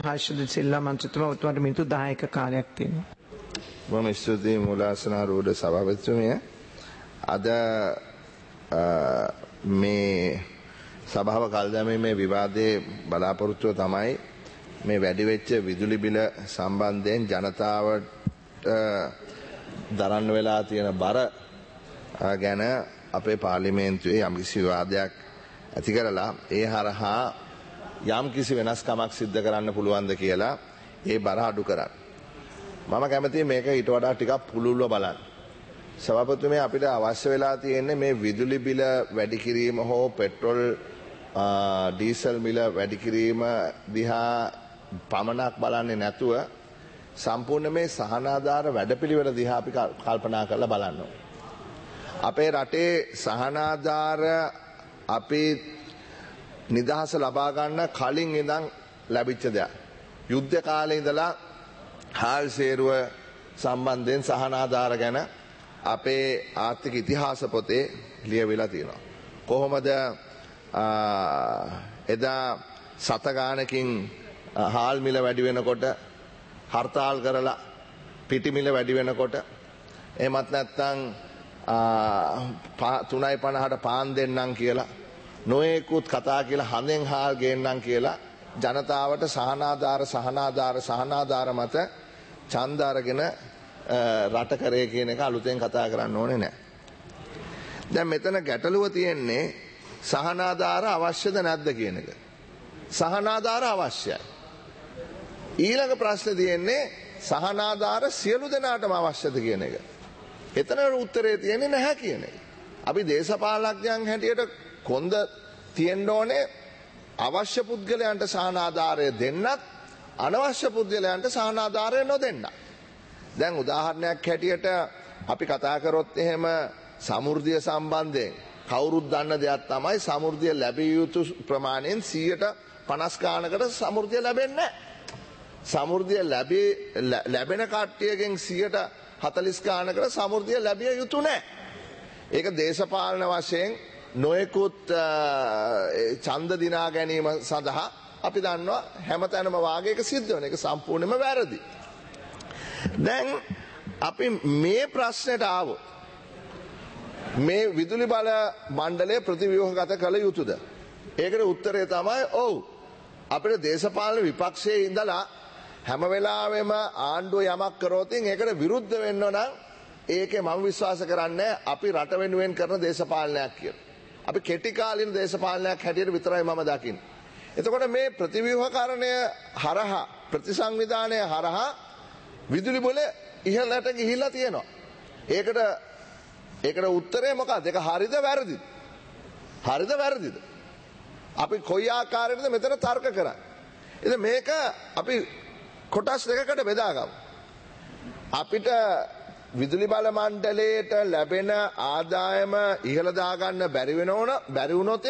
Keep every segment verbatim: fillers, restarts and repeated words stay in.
හර්ෂද සිල්වා මන්ත්‍රීතුමා ඔබතුමාට මිනිත්තු දහයක කාලයක් තියෙනවා. බොහොම ස්තුතියි මූලාසනාරූඪ සභාපතිතුමිය. අද මේ සභාව කල් දැමීමේ විවාදයේ බලාපොරොත්තුව තමයි මේ වැඩි වෙච්ච විදුලි බිල සම්බන්ධයෙන් ජනතාවට දරන්න වෙලා තියෙන බර ගැන අපේ පාර්ලිමේන්තුවේ යම්කිසි විවාදයක් ඇති කරලා ඒ හරහා යම්කිසි වෙනස්කමක් සිද්ධ කරන්න පුළුවන්ද කියලා ඒ බර අඩු කරන්න. මම කැමතියි මේක ඊට වඩා ටිකක් පුළුල්ව බලන්න. සභාපතිතුමනි, අපිට අවශ්‍ය වෙලා තියෙන්නේ මේ විදුලි බිල වැඩි කිරීම හෝ පෙට්‍රල් ඩීසල් මිල වැඩි කිරීම දිහා පමණක් බලන්නේ නැතුව සම්පූර්ණ මේ සහනාධාර වැඩපිළිවෙල දිහා අපි කල්පනා කරලා බලන්න ඕනේ. අපේ රටේ සහනාධාර අපි නිදහස ලබා ගන්න කලින් ඉඳන් ලැබිච්ච දෙයක්. යුද්ධ කාලේ ඉඳලා හාල් සේරුව සම්බන්ධයෙන් සහනාධාර ගැන අපේ ආර්ථික ඉතිහාස පොතේ ලියවිලා තියෙනවා. කොහොමද එදා සත ගානකින් හාල් මිල වැඩි වෙනකොට හර්තාල් කරලා පිටි මිල වැඩි වෙනකොට එහෙමත් නැත්නම් තුනයි පනහට පාන් දෙන්නම් කියලා නොයෙකුත් කතා කියලා හඳෙන් හාල් ගේන්නම් කියලා ජනතාවට සහනාධාර සහනාධාර සහනාධාර මත ඡන්ද අරගෙන රට කරේ කියන එක අලුතෙන් කතා කරන්න ඕනේ නැහැ. දැන් මෙතන ගැටලුව තියෙන්නේ සහනාධාර අවශ්‍යද නැද්ද කියන එක. සහනාධාර අවශ්‍යයි. ඊළඟ ප්‍රශ්නේ තියෙන්නේ සහනාධාර සියලු දෙනාටම අවශ්‍යද කියන එක. එතන උත්තරේ තියෙන්නේ නැහැ කියන එක. අපි දේශපාලනඥයන් හැටියට කොන්ද තියෙන්න ඕනේ අවශ්‍ය පුද්ගලයන්ට සහනාධාරය දෙන්නත් අනවශ්‍ය පුද්ගලයන්ට සහනාධාරය නොදෙන්න. දැන් උදාහරණයක් හැටියට අපි කතා කරොත් එහෙම සමෘද්ධිය සම්බන්ධයෙන් කවුරුත් දන්න දෙයක් තමයි සමෘද්ධිය ලැබිය යුතු ප්‍රමාණයෙන් සියයට පනස් ගානකට සමෘද්ධිය ලැබෙන්නේ නැහැ. සමෘද්ධිය ලැබී ලැබෙන කට්ටියගෙන් සියයට හතලිස් ගානකට සමෘද්ධිය ලැබිය යුතු නැහැ. ඒක දේශපාලන වශයෙන් නොයෙකුත් ඡන්ද දිනා ගැනීම සඳහා අපි දන්නවා හැමතැනම වාගේක සිද්ධ වෙන එක සම්පූර්ණයෙන්ම වැරදි. දැන් අපි මේ ප්‍රශ්නෙට ආවොත් මේ විදුලි බල මණ්ඩලය ප්‍රතිව්‍යුහගත කළ යුතුද? ඒකට උත්තරය තමයි ඔව්. අපිට දේශපාලන විපක්ෂයේ ඉඳලා හැම වෙලාවෙම ආණ්ඩුව යමක් කරොත් ඒකට විරුද්ධ වෙන්න නම් ඒකේ මම විශ්වාස කරන්නේ අපි රට වෙනුවෙන් කරන දේශපාලනයක් කියලා. අපි කෙටි කාලින දේශපාලනයක් හැටියට විතරයි මම දකින්නේ. එතකොට මේ ප්‍රතිව්‍යුහකරණය හරහා ප්‍රතිසංවිධානය හරහා විදුලි බල ඉහළට ගිහිල්ලා තියෙනවා. ඒකට ඒකට උත්තරේ මොකක්ද? ඒක හරිද වැරදිද? හරිද වැරදිද? අපි කොයි ආකාරයකටද මෙතන තර්ක කරන්නේ? ඉතින් මේක අපි කොටස් දෙකකට බෙදාගමු. අපිට විදුලි බල මණ්ඩලයට ලැබෙන ආදායම ඉහළ දාගන්න බැරි වෙනවන බැරි වුණොත්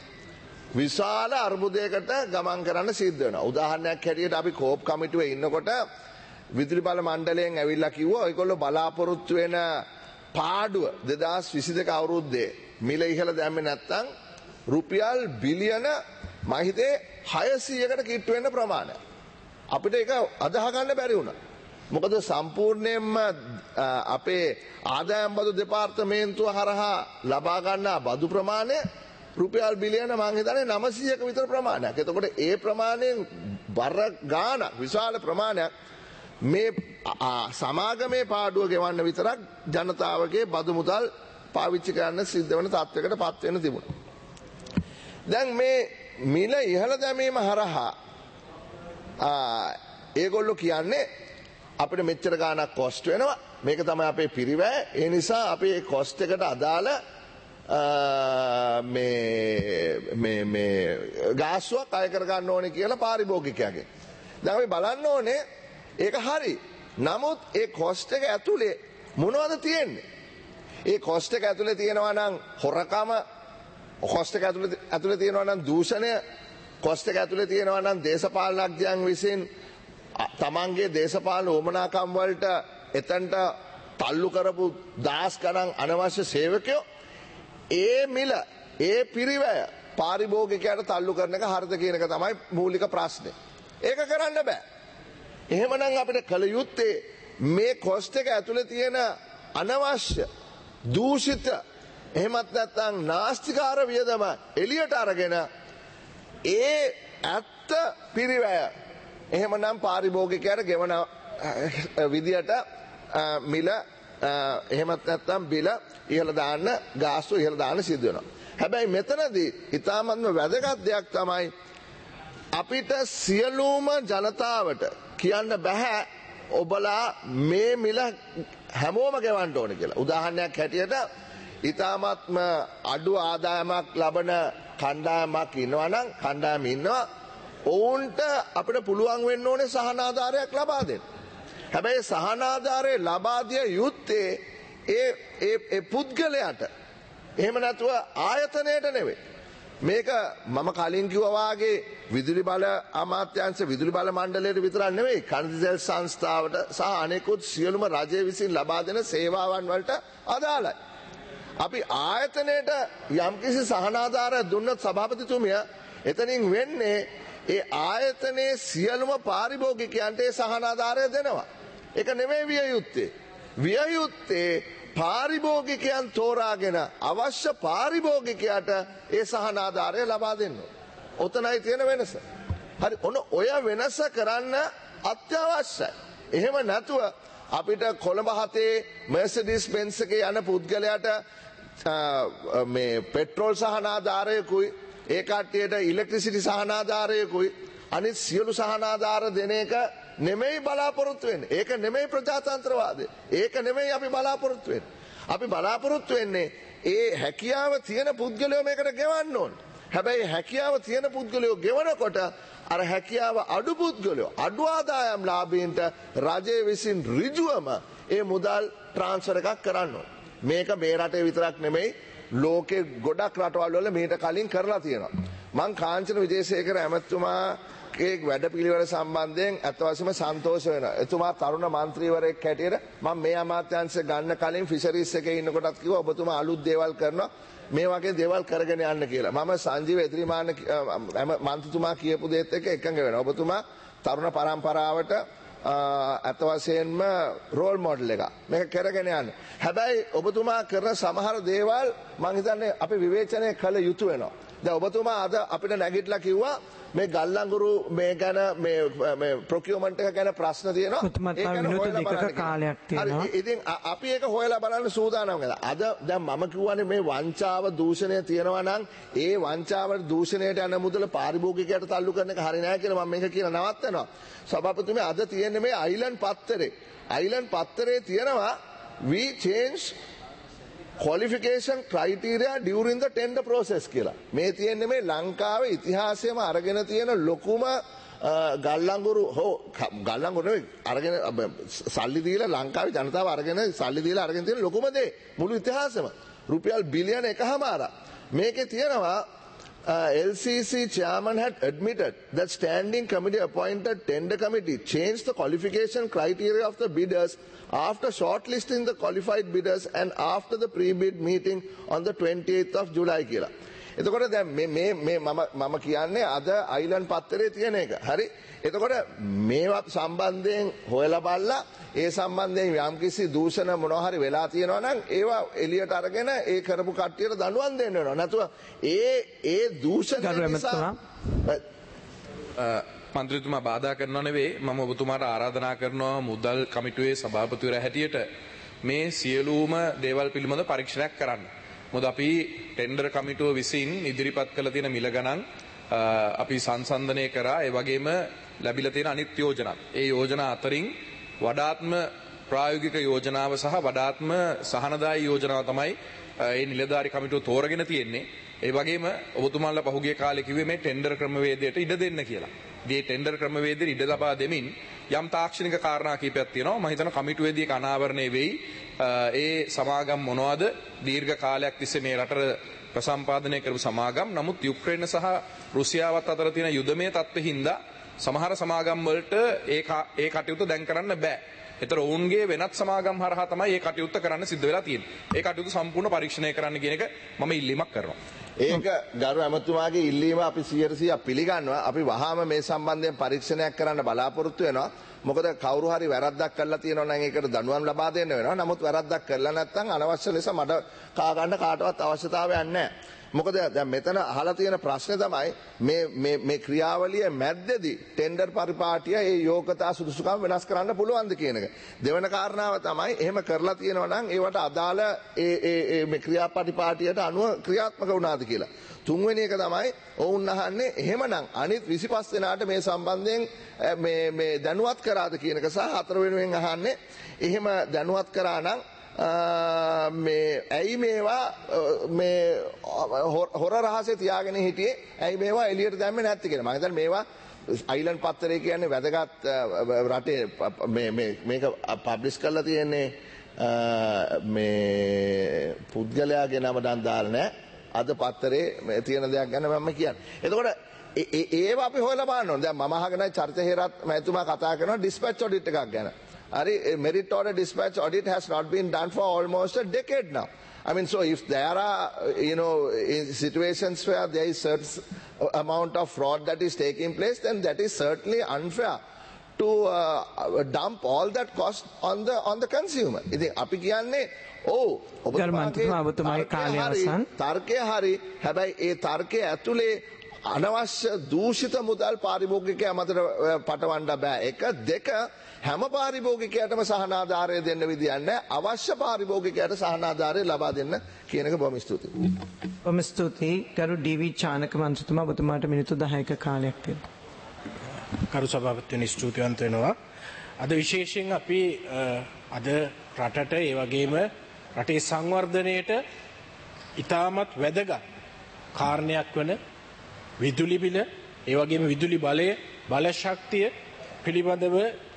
විශාල අර්බුදයකට ගමන් කරන්න සිද්ධ වෙනවා. උදාහරණයක් හැටියට අපි කෝප් කමිටුවේ ඉන්නකොට විදුලි බල මණ්ඩලයෙන් ඇවිල්ලා කිව්වා ඔයගොල්ලෝ බලාපොරොත්තු වෙන පාඩුව දෙදාස් විසි දෙක අවුරුද්දේ මිල ඉහළ දැම්මේ නැත්නම් රුපියල් බිලියන මම හිතේ හයසීයකට කිට්ටු වෙන ප්‍රමාණයක්. අපිට ඒක අදහ ගන්න බැරි වුණා. මොකද සම්පූර්ණයෙන්ම අපේ ආදායම් බදු දෙපාර්තමේන්තුව හරහා ලබා ගන්නා බදු ප්‍රමාණය රුපියල් බිලියන මං හිතන්නේ නවසීයක විතර ප්‍රමාණයක්. එතකොට ඒ ප්‍රමාණයෙන් බර ගාන විශාල ප්‍රමාණයක් මේ සමාගමේ පාඩුව ගෙවන්න විතරක් ජනතාවගේ බදු මුදල් පාවිච්චි කරන්න සිද්ධ වෙන තත්වයකට පත් වෙන්න තිබුණා. දැන් මේ මිල ඉහළ දැමීම හරහා ඒගොල්ලෝ කියන්නේ අපිට මෙච්චර ගාණක් කොස්ට් වෙනවා. මේක තමයි අපේ පිරිවැය. ඒ නිසා අපි මේ කොස්ට් එකට අදාළ මේ මේ මේ ගාස්ුවක් අය කර ගන්න ඕනේ කියලා පාරිභෝගිකයාගේ. දැන් අපි බලන්න ඕනේ ඒක හරි. නමුත් ඒ කොස්ට් එක ඇතුලේ මොනවද තියෙන්නේ? ඒ කොස්ට් එක ඇතුලේ තියෙනවා නම් හොරකම, කොස්ට් එක ඇතුලේ ඇතුලේ තියෙනවා නම් දූෂණය, කොස්ට් එක ඇතුලේ තියෙනවා නම් දේශපාලනඥයන් විසින් තමන්ගේ දේශපාලන උවමනාකම් වලට එතනට තල්ලු කරපු දහස් ගණන් අනවශ්‍ය සේවකයෝ ඒ මිල ඒ පිරිවැය පාරිභෝගිකයට තල්ලු කරන එක හරිද කියන එක තමයි මූලික ප්‍රශ්නේ. ඒක කරන්න බෑ. එහෙමනම් අපිට කළ යුත්තේ මේ කොස්ට් එක ඇතුලේ තියෙන අනවශ්‍ය දූෂිත එහෙමත් නැත්නම් නාස්තිකාර වියදම එළියට අරගෙන ඒ ඇත්ත පිරිවැය එහෙමනම් පාරිභෝගිකයාට ගෙවන විදියට මිල එහෙමත් නැත්නම් බිල ඉහළ දාන්න ගාස්තු ඉහළ දාන්න සිදු වෙනවා. හැබැයි මෙතනදී ඊටාත්ම වැදගත් දෙයක් තමයි අපිට සියලුම ජනතාවට කියන්න බෑ ඔබලා මේ මිල හැමෝම ගෙවන්න ඕනේ කියලා. උදාහරණයක් හැටියට ඊටාත්ම අඩු ආදායමක් ලබන කණ්ඩායමක් ඉන්නවා නම් කණ්ඩායම ඉන්නවා ඔවුන්ට අපිට පුළුවන් වෙන්න ඕනේ සහනාධාරයක් ලබා දෙන්න. හැබැයි සහනාධාරය ලබා දිය යුත්තේ ඒ ඒ පුද්ගලයාට එහෙම නැතුව ආයතනයට නෙවෙයි. මේක මම කලින් කිව්වා වාගේ විදුලි බල අමාත්‍යාංශ විදුලි බල මණ්ඩලයට විතරක් නෙවෙයි කන්දිසල් සංස්ථාවට සහ අනෙකුත් සියලුම රජය විසින් ලබා දෙන සේවාවන් වලට අදාළයි. අපි ආයතනයට යම්කිසි සහනාධාරයක් දුන්නොත් සභාපතිතුමිය එතනින් වෙන්නේ ඒ ආයතනයේ සියලුම පාරිභෝගිකයන්ට ඒ සහනාධාරය දෙනවා. ඒක නෙමෙයි විය යුත්තේ. විය යුත්තේ පාරිභෝගිකයන් තෝරාගෙන අවශ්‍ය පාරිභෝගිකයාට ඒ සහනාධාරය ලබා දෙන්න. ඔතනයි තියෙන වෙනස. හරි ඔන්න ඔය වෙනස කරන්න අත්‍යවශ්‍යයි. එහෙම නැතුව අපිට කොළඹ හතේ මර්සිඩීස් බෙන්ස් එකේ යන පුද්ගලයාට මේ පෙට්‍රෝල් සහනාධාරයකුයි ඒ කට්ටියට ඉලෙක්ට්‍රිසිටි සහනාධාරයකුයි අනිත් සියලු සහනාධාර දෙන එක නෙමෙයි බලාපොරොත්තු වෙන්නේ. ඒක නෙමෙයි ප්‍රජාතන්ත්‍රවාදය. ඒක නෙමෙයි අපි බලාපොරොත්තු වෙන්නේ. අපි බලාපොරොත්තු වෙන්නේ ඒ හැකියාව තියෙන පුද්ගලයෝ මේකට ගෙවන්න ඕන. හැබැයි හැකියාව තියෙන පුද්ගලයෝ ගෙවනකොට අර හැකියාව අඩු පුද්ගලයෝ අඩු ආදායම් ලාභීන්ට රජය විසින් ඍජුවම ඒ මුදල් ට්‍රාන්ස්ෆර් එකක් කරන්න ඕන. මේක මේ රටේ විතරක් නෙමෙයි ලෝකේ ගොඩක් රටවල් වල මේට කලින් කරලා තියෙනවා. මං කාංචන විජේසේකර ඇමතුමාගේ වැඩපිළිවෙල සම්බන්ධයෙන් අත් වශයෙන්ම සන්තෝෂ වෙනවා. එතුමා තරුණ මන්ත්‍රීවරයෙක් හැටියට මම මේ අමාත්‍යාංශ ගන්න කලින් ෆිෂරීස් එකේ ඉන්නකොටත් කිව්වා ඔබතුමා අලුත් දේවල් කරනවා මේ වගේ දේවල් කරගෙන යන්න කියලා. මම සංජීව එදිරිමාන මන්ත්‍රීතුමා කියපු දේත් එක්ක එකඟ වෙනවා. ඔබතුමා තරුණ පරම්පරාවට අත වශයෙන්ම රෝල් මොඩල් එක මේක කරගෙන යන්න. හැබැයි ඔබතුමා කරන සමහර දේවල් මම හිතන්නේ අපි විවේචනය කළ යුතු වෙනවා. දැන් ඔබතුමා අද අපිට නැගිටලා කිව්වා මේ ගල්ලංගුරු මේ ගැන මේ මේ ප්‍රොකියුමන්ට් එක ගැන ප්‍රශ්න තියෙනවා. ඒක ගැන හොයලා කාලයක් තියෙනවා. ඉතින් අපි ඒක හොයලා බලන්න සූදානම් වෙලා. අද දැන් මම කියවනේ මේ වංචාව දූෂණය තියෙනවා නම් ඒ වංචාවට දූෂණයට යන මුදල පාරිභෝගිකයට තල්ලු කරන එක හරි නෑ කියලා මම මේක කියලා නවත්තනවා. සභාපතිතුමේ අද තියෙන්නේ මේ අයිලන්ඩ් පත්තරේ. අයිලන්ඩ් පත්තරේ තියෙනවා we change qualification criteria during the tender process කියලා. මේ තියෙන්නේ මේ ලංකාවේ ඉතිහාසයේම අරගෙන තියෙන ලොකුම ගල්ලංගුරු හෝ ගල්ලංගුරු නෙවෙයි අරගෙන සල්ලි දීලා ලංකාවේ ජනතාව අරගෙන සල්ලි දීලා අරගෙන තියෙන ලොකුම දේ මුළු ඉතිහාසෙම රුපියල් බිලියන එකමාරක්. මේකේ තියෙනවා Uh, L C C chairman had admitted that standing committee appointed tender committee changed the qualification criteria of the bidders after shortlisting the qualified bidders and after the pre-bid meeting on the twenty-eighth of July කියලා. එතකොට දැන් මේ මේ මේ මම මම කියන්නේ අද අයිලන්ඩ් පත්තරේ තියෙන එක. හරි. එතකොට මේවා සම්බන්ධයෙන් හොයලා බලලා ඒ සම්බන්ධයෙන් යම්කිසි දූෂණ මොනවා හරි වෙලා තියෙනවා නම් ඒවා එළියට අරගෙන ඒ කරපු කට්ටියට දඬුවම් දෙන්න වෙනවා. නැතුව ඒ ඒ දූෂණ නිසා මන්ත්‍රීතුමා බාධා කරනව නෙවෙයි මම ඔබතුමාට ආරාධනා කරනවා මුදල් කමිටුවේ සභාපතිවරයා හැටියට මේ සියලුම දේවල් පිළිබඳව පරීක්ෂණයක් කරන්න. මොකද අපි ටෙන්ඩර් කමිටුව විසින් ඉදිරිපත් කළ තියෙන මිල ගණන් අපි සංසන්දනය කරා. ඒ වගේම ලැබිලා තියෙන අනිත් යෝජනා. ඒ යෝජනා අතරින් වඩාත්ම ප්‍රායෝගික යෝජනාව සහ වඩාත්ම සහනදායී යෝජනාව තමයි ඒ නිලධාරි කමිටුව තෝරගෙන තියෙන්නේ. ඒ වගේම ඔබතුමාලා පහුගිය කාලේ කිව්වේ මේ ටෙන්ඩර් ක්‍රමවේදයට ඉඩ දෙන්න කියලා. මේ ටෙන්ඩර් ක්‍රමවේදයට ඉඩ ලබා දෙමින් යම් තාක්ෂණික කාරණා කීපයක් තියෙනවා. මම හිතනවා කමිටුවේදී ඒක අනාවරණය වෙයි. ඒ සමාගම් මොනවද දීර්ඝ කාලයක් තිස්සේ මේ රටට ප්‍රසම්පාදනය කරපු සමාගම්. නමුත් යුක්‍රේන සහ රුසියාවත් අතර තියෙන යුදමය තත්ත්වෙ හින්දා සමහර සමාගම් වලට ඒ ඒ කටයුතු දැන් කරන්න බෑ. ඒතර ඔවුන්ගේ වෙනත් සමාගම් හරහා තමයි මේ කටයුත්ත කරන්න සිද්ධ වෙලා තියෙන්නේ. ඒ කටයුතු සම්පූර්ණ පරීක්ෂණය කරන්න කියන එක මම ඉල්ලීමක් කරනවා. ඒක ගරු ඇමතුමාගේ ඉල්ලීම අපි සියයට සීයක් පිළිගන්නවා. අපි වහාම මේ සම්බන්ධයෙන් පරීක්ෂණයක් කරන්න බලාපොරොත්තු වෙනවා. මොකද කවුරු හරි වැරද්දක් කරලා තියෙනවා නම් ඒකට දඬුවම් ලබා දෙන්න වෙනවා. නමුත් වැරද්දක් කරලා නැත්නම් අනවශ්‍ය ලෙස මඩ කා ගන්න කාටවත් අවශ්‍යතාවයක් නැහැ. මොකද දැන් මෙතන අහලා තියෙන ප්‍රශ්නේ තමයි මේ මේ මේ ක්‍රියාවලිය මැද්දේදී ටෙන්ඩර් පරිපාටිය ඒ යෝග්‍යතා සුදුසුකම් වෙනස් කරන්න පුළුවන්ද කියන එක. දෙවන කාරණාව තමයි එහෙම කරලා තියෙනවා නම් ඒවට අදාළ ඒ ඒ මේ ක්‍රියාපටිපාටියට අනුව ක්‍රියාත්මක වුණාද කියලා. තුන්වෙනි එක තමයි ඔවුන් අහන්නේ එහෙමනම් අනිත් විසිපස් දෙනාට මේ සම්බන්ධයෙන් මේ මේ දැනුවත් කරාද කියන එක සහ හතර වෙනුවෙන් අහන්නේ එහෙම දැනුවත් කරා නම් මේ ඇයි මේවා මේ හොර රහසේ තියාගෙන හිටියේ ඇයි මේවා එළියට දැම්මේ නැත්තේ කියලා. මම හිතන්නේ මේවා අයිලන්ඩ් පත්තරේ කියන්නේ වැදගත් රටේ මේ මේ මේක පබ්ලිෂ් කරලා තියෙන්නේ මේ පුද්ගලයාගේ නම දැන් දාලා නැහැ. අද පත්තරේ තියෙන දෙයක් ගැන මම කියන්නේ. එතකොට ඒව අපි හොයලා බලන්න ඕනේ. දැන් මම අහගෙන චරිත හේරත් මහතුමා කතා කරනවා ඩිස්පැච් ඔඩිට් එකක් ගැන. Ari, merit order dispatch audit has not been done for almost a decade now. I mean, so if there are, you know, in situations where there is certain amount of fraud that is taking place, then that is certainly unfair to uh, dump all that cost on the on the consumer. ඉතින් අපි කියන්නේ ඔව් ඔබතුමාගේ තර්කය හරි හැබැයි ඒ තර්කයේ ඇතුලේ අනවශ්‍ය දූෂිත මුදල් පාරිභෝගිකයා මතට පටවන්න බෑ. එක දෙක හැම පාරිභෝගිකයටම සහනාධාරය දෙන්න විදියක් නැහැ. අවශ්‍ය පාරිභෝගිකයට සහනාධාරය ලබා දෙන්න කියන එක බොහොම ස්තුතියි. බොහොම ස්තුතියි. කරු ඩී.වී. චානක මන්ත්‍රීතුමා ඔබතුමාට මිනිත්තු දහයක කාලයක් තියෙනවා. කරු සභාපතිතුමනි ස්තුතිවන්ත වෙනවා. අද විශේෂයෙන් අපි අද රටට ඒ වගේම රටේ සංවර්ධනයට ඉතාමත් වැදගත් කාරණයක් වන විදුලි බිල ඒ වගේම විදුලි බලය බල ශක්තිය පිළිබඳව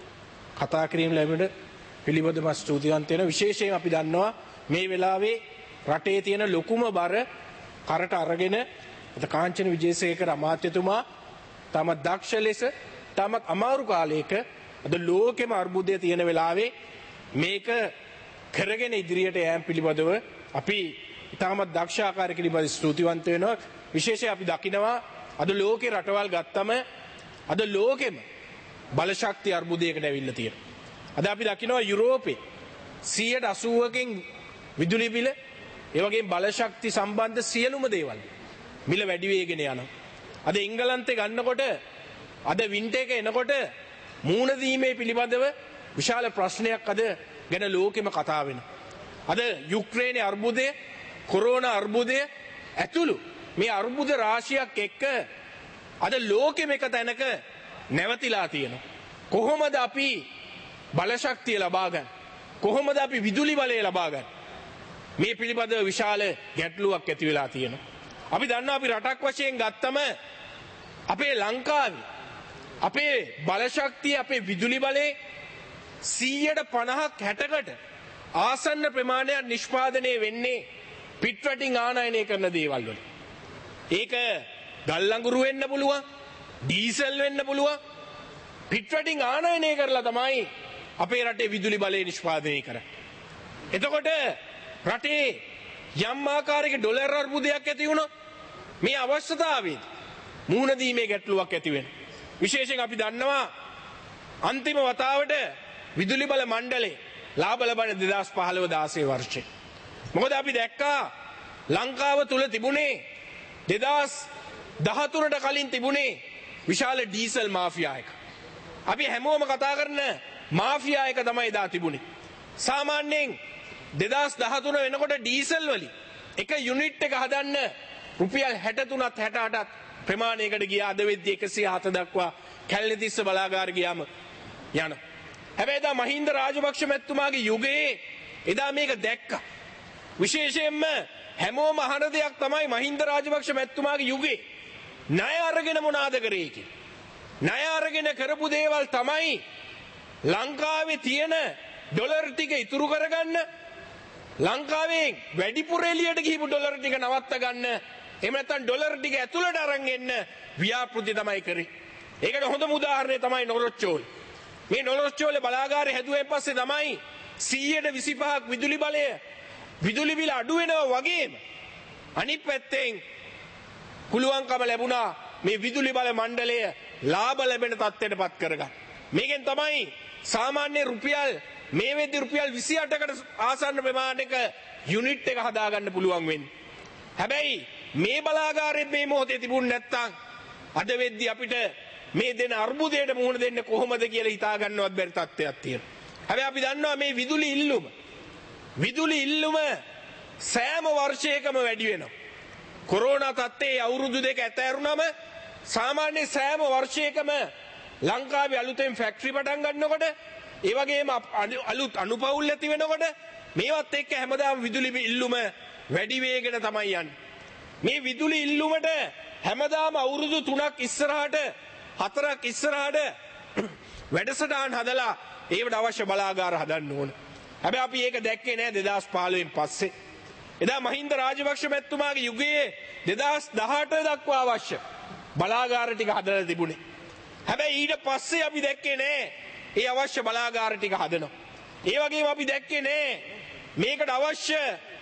කතා කිරීම ලැබෙන පිළිබඳව ස්තුතිවන්ත වෙන. විශේෂයෙන් අපි දන්නවා මේ වෙලාවේ රටේ තියෙන ලොකුම බර කරට අරගෙන අද කාංචන විජේසේකර අමාත්‍යතුමා තම දක්ෂ ලෙස තම අමාරු කාලයක අද ලෝකෙම අර්බුදය තියෙන වෙලාවේ මේක කරගෙන ඉදිරියට යෑම පිළිබඳව අපි ඉතාමත් දක්ෂ ආකාරයකින් පිළිබඳව ස්තුතිවන්ත වෙනවා. විශේෂයෙන් අපි දකිනවා අද ලෝකේ රටවල් ගත්තම අද ලෝකෙම බල ශක්තිය අර්බුදයකට ඇවිල්ලා තියෙනවා. අද අපි දකිනවා යුරෝපේ සියයට අසූවකින් විදුලි බිල ඒ වගේම බල ශක්ති සම්බන්ධ සියලුම දේවල් මිල වැඩි වෙගෙන යනවා. අද එංගලන්තේ ගන්නකොට අද වින්ටර් එක එනකොට මූණ දීමේ පිළිබඳව විශාල ප්‍රශ්නයක් අද ගැන ලෝකෙම කතා වෙනවා. අද යුක්‍රේනයේ අර්බුදය, කොරෝනා අර්බුදය ඇතුළු මේ අර්බුද රාශියක් එක්ක අද ලෝකෙම එක තැනක නැවතිලා තියෙනවා. කොහොමද අපි බල ශක්තිය ලබා ගන්න? කොහොමද අපි විදුලි බලය ලබා ගන්න? මේ පිළිබඳව විශාල ගැටලුවක් ඇති වෙලා තියෙනවා. අපි දන්නවා අපි රටක් වශයෙන් ගත්තම අපේ ලංකාවේ අපේ බල ශක්තිය අපේ විදුලි බලය සීයට පනහක් හැටකට ආසන්න ප්‍රමාණයක් නිෂ්පාදනය වෙන්නේ පිටරටින් ආනයනය කරන දේවල් වල. ඒක ගල් ලඟුරු වෙන්න පුළුවන්, ඩීසල් වෙන්න පුළුවන්. පිටරටින් ආනයනය කරලා තමයි අපේ රටේ විදුලි බලය නිෂ්පාදනය කරන්නේ. එතකොට රටේ යම් ආකාරයක ඩොලර් අර්බුදයක් ඇති වුණොත් මේ අවශ්‍යතාවයේදී මුහුණ දීමේ ගැටලුවක් ඇති වෙනවා. විශේෂයෙන් අපි දන්නවා අන්තිම වතාවට විදුලි බල මණ්ඩලේ ලාභ ලබන දෙදහස් පහළොව දාසය වර්ෂයේ. මොකද අපි දැක්කා ලංකාව තුල තිබුණේ දෙදහස් දහතුනට කලින් තිබුණේ විශාල ඩීසල් මාෆියා එක. අපි හැමෝම කතා කරන මාෆියා එක තමයි එදා තිබුණේ. සාමාන්‍යයෙන් දෙදහස් දහතුන වෙනකොට ඩීසල් වලින් එක යුනිට් එක හදන්න රුපියල් හැට තුනත් හැට අටත් ප්‍රමාණයකට ගියා. අද වෙද්දී එකසිය හත දක්වා කැලණිතිස්ස බලාගාර ගියාම යන. හැබැයි එදා මහින්ද රාජපක්ෂ මැතිතුමාගේ යුගයේ එදා මේක දැක්කා. විශේෂයෙන්ම හැමෝම අහන දෙයක් තමයි මහින්ද රාජපක්ෂ මැතිතුමාගේ යුගයේ ණය අරගෙන මොනාද කරේ කියලා. ණය අරගෙන කරපු දේවල් තමයි ලංකාවේ තියෙන ඩොලර් ටික ඉතුරු කරගන්න, ලංකාවේ වැඩිපුර එළියට ගිහපු ඩොලර් ටික නවත්ත ගන්න, එහෙම නැත්නම් ඩොලර් ටික ඇතුළට අරන් එන්න ව්‍යාපෘති තමයි කරේ. ඒකට හොඳම උදාහරණය තමයි නොරොච්චෝල. මේ නොරොච්චෝල බලාගාරය හැදුවෙන් පස්සේ තමයි සීයට විසිපහක් විදුලි බලය විදුලි බිල අඩු වෙනවා වගේම අනිත් පැත්තෙන් පුළුවන්කම ලැබුණා මේ විදුලි බල මණ්ඩලය ලාභ ලැබෙන තත්ත්වයට පත් කරගන්න. මේකෙන් තමයි සාමාන්‍ය රුපියල් මේ වෙද්දි රුපියල් විසි අටකට ආසන්න ප්‍රමාණයක යුනිට් එක හදාගන්න පුළුවන් වෙන්නේ. හැබැයි මේ බලාගාරෙත් මේ මොහොතේ තිබුණ නැත්තම් අද වෙද්දි අපිට මේ දෙන අර්බුදයට මුහුණ දෙන්න කොහොමද කියලා හිතා ගන්නවත් බැරි තත්ත්වයක් තියෙනවා. හැබැයි අපි දන්නවා මේ විදුලි ඉල්ලුම විදුලි ඉල්ලුම සෑම වර්ෂයකම වැඩි වෙනවා. කොරෝනා තත්ත්වයේ අවුරුදු දෙක ඇතෑරුණම සාමාන්‍ය සෑම වර්ෂයකම ලංකාවේ අලුතෙන් ෆැක්ටරි පටන් ගන්නකොට ඒ වගේම අලුත් අනුපවුල් ඇති වෙනකොට මේවත් එක්ක හැමදාම විදුලි ඉල්ලුම වැඩි වේගෙන තමයි යන්නේ. මේ විදුලි ඉල්ලුමට හැමදාම අවුරුදු තුනක් ඉස්සරහට හතරක් ඉස්සරහට වැඩසටහන් හදලා ඒවට අවශ්‍ය බලාගාර හදන්න ඕන. හැබැයි අපි ඒක දැක්කේ නෑ දෙදාස් පහළොවෙන් පස්සේ. එදා මහින්ද රාජපක්ෂ මැතිතුමාගේ යුගයේ දෙදාස් දහඅට දක්වා අවශ්‍ය බලාගාර ටික හදලා තිබුණේ. හැබැයි ඊට පස්සේ අපි දැක්කේ නෑ ඒ අවශ්‍ය බලාගාර ටික හදනවා. ඒ වගේම අපි දැක්කේ නෑ මේකට අවශ්‍ය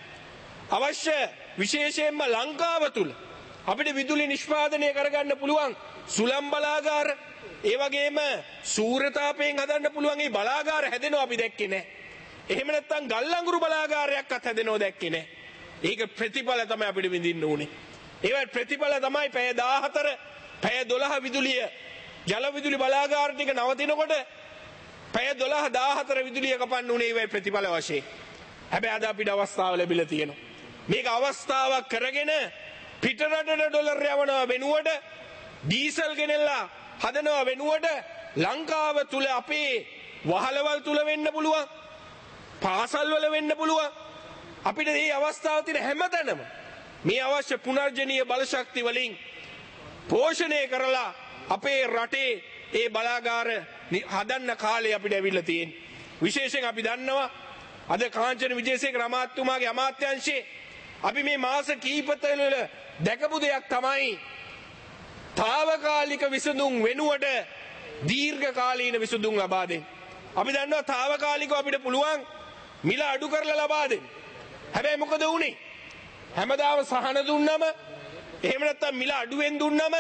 අවශ්‍ය විශේෂයෙන්ම ලංකාව තුල අපිට විදුලි නිෂ්පාදනය කරගන්න පුළුවන් සුළං බලාගාර ඒ වගේම සූර්යතාපයෙන් හදන්න පුළුවන් මේ බලාගාර හැදෙනවා අපි දැක්කේ නෑ. එහෙම නැත්නම් ගල් අඟුරු බලාගාරයක්වත් හැදෙනව දැක්කේ නෑ. ඒක ප්‍රතිඵල තමයි අපිට විඳින්න ඕනේ. ඒවත් ප්‍රතිඵල තමයි පැය දාහතර පැය දොළහ විදුලිය ජල විදුලි බලාගාර ටික නවතිනකොට පැය දොළහ දාහතර විදුලිය කපන්න උනේ ඒවයි ප්‍රතිඵල වශයෙන්. හැබැයි අද අපිට අවස්ථාව ලැබිලා තියෙනවා. මේක අවස්ථාවක් කරගෙන පිටරටට ඩොලර් යවනවා වෙනුවට ඩීසල් ගෙනල්ලා හදනවා වෙනුවට ලංකාව තුල අපේ වහලවල් තුල වෙන්න පුළුවන් පාසල් වල වෙන්න පුළුවන් අපිට මේ අවස්ථාව තියෙන හැමතැනම මේ අවශ්‍ය පුනර්ජනීය බලශක්ති වලින් පෝෂණය කරලා අපේ රටේ ඒ බලාගාර හදන්න කාලේ අපිට ඇවිල්ලා තියෙන්නේ. විශේෂයෙන් අපි දන්නවා අද කාංචන විජේසේකර අමාත්‍යතුමාගේ අමාත්‍යාංශයේ අපි මේ මාස කීපතල වල දැකපු දෙයක් තමයි తాවකාලික විසඳුම් වෙනුවට දීර්ඝකාලීන විසඳුම් ලබා දෙන්න. අපි දන්නවා తాවකාලිකව අපිට පුළුවන් මිල අඩු කරලා ලබා දෙන්න. හැබැයි මොකද වුනේ? හැමදාම සහන දුන්නම එහෙම නැත්නම් මිල අඩුවෙන් දුන්නම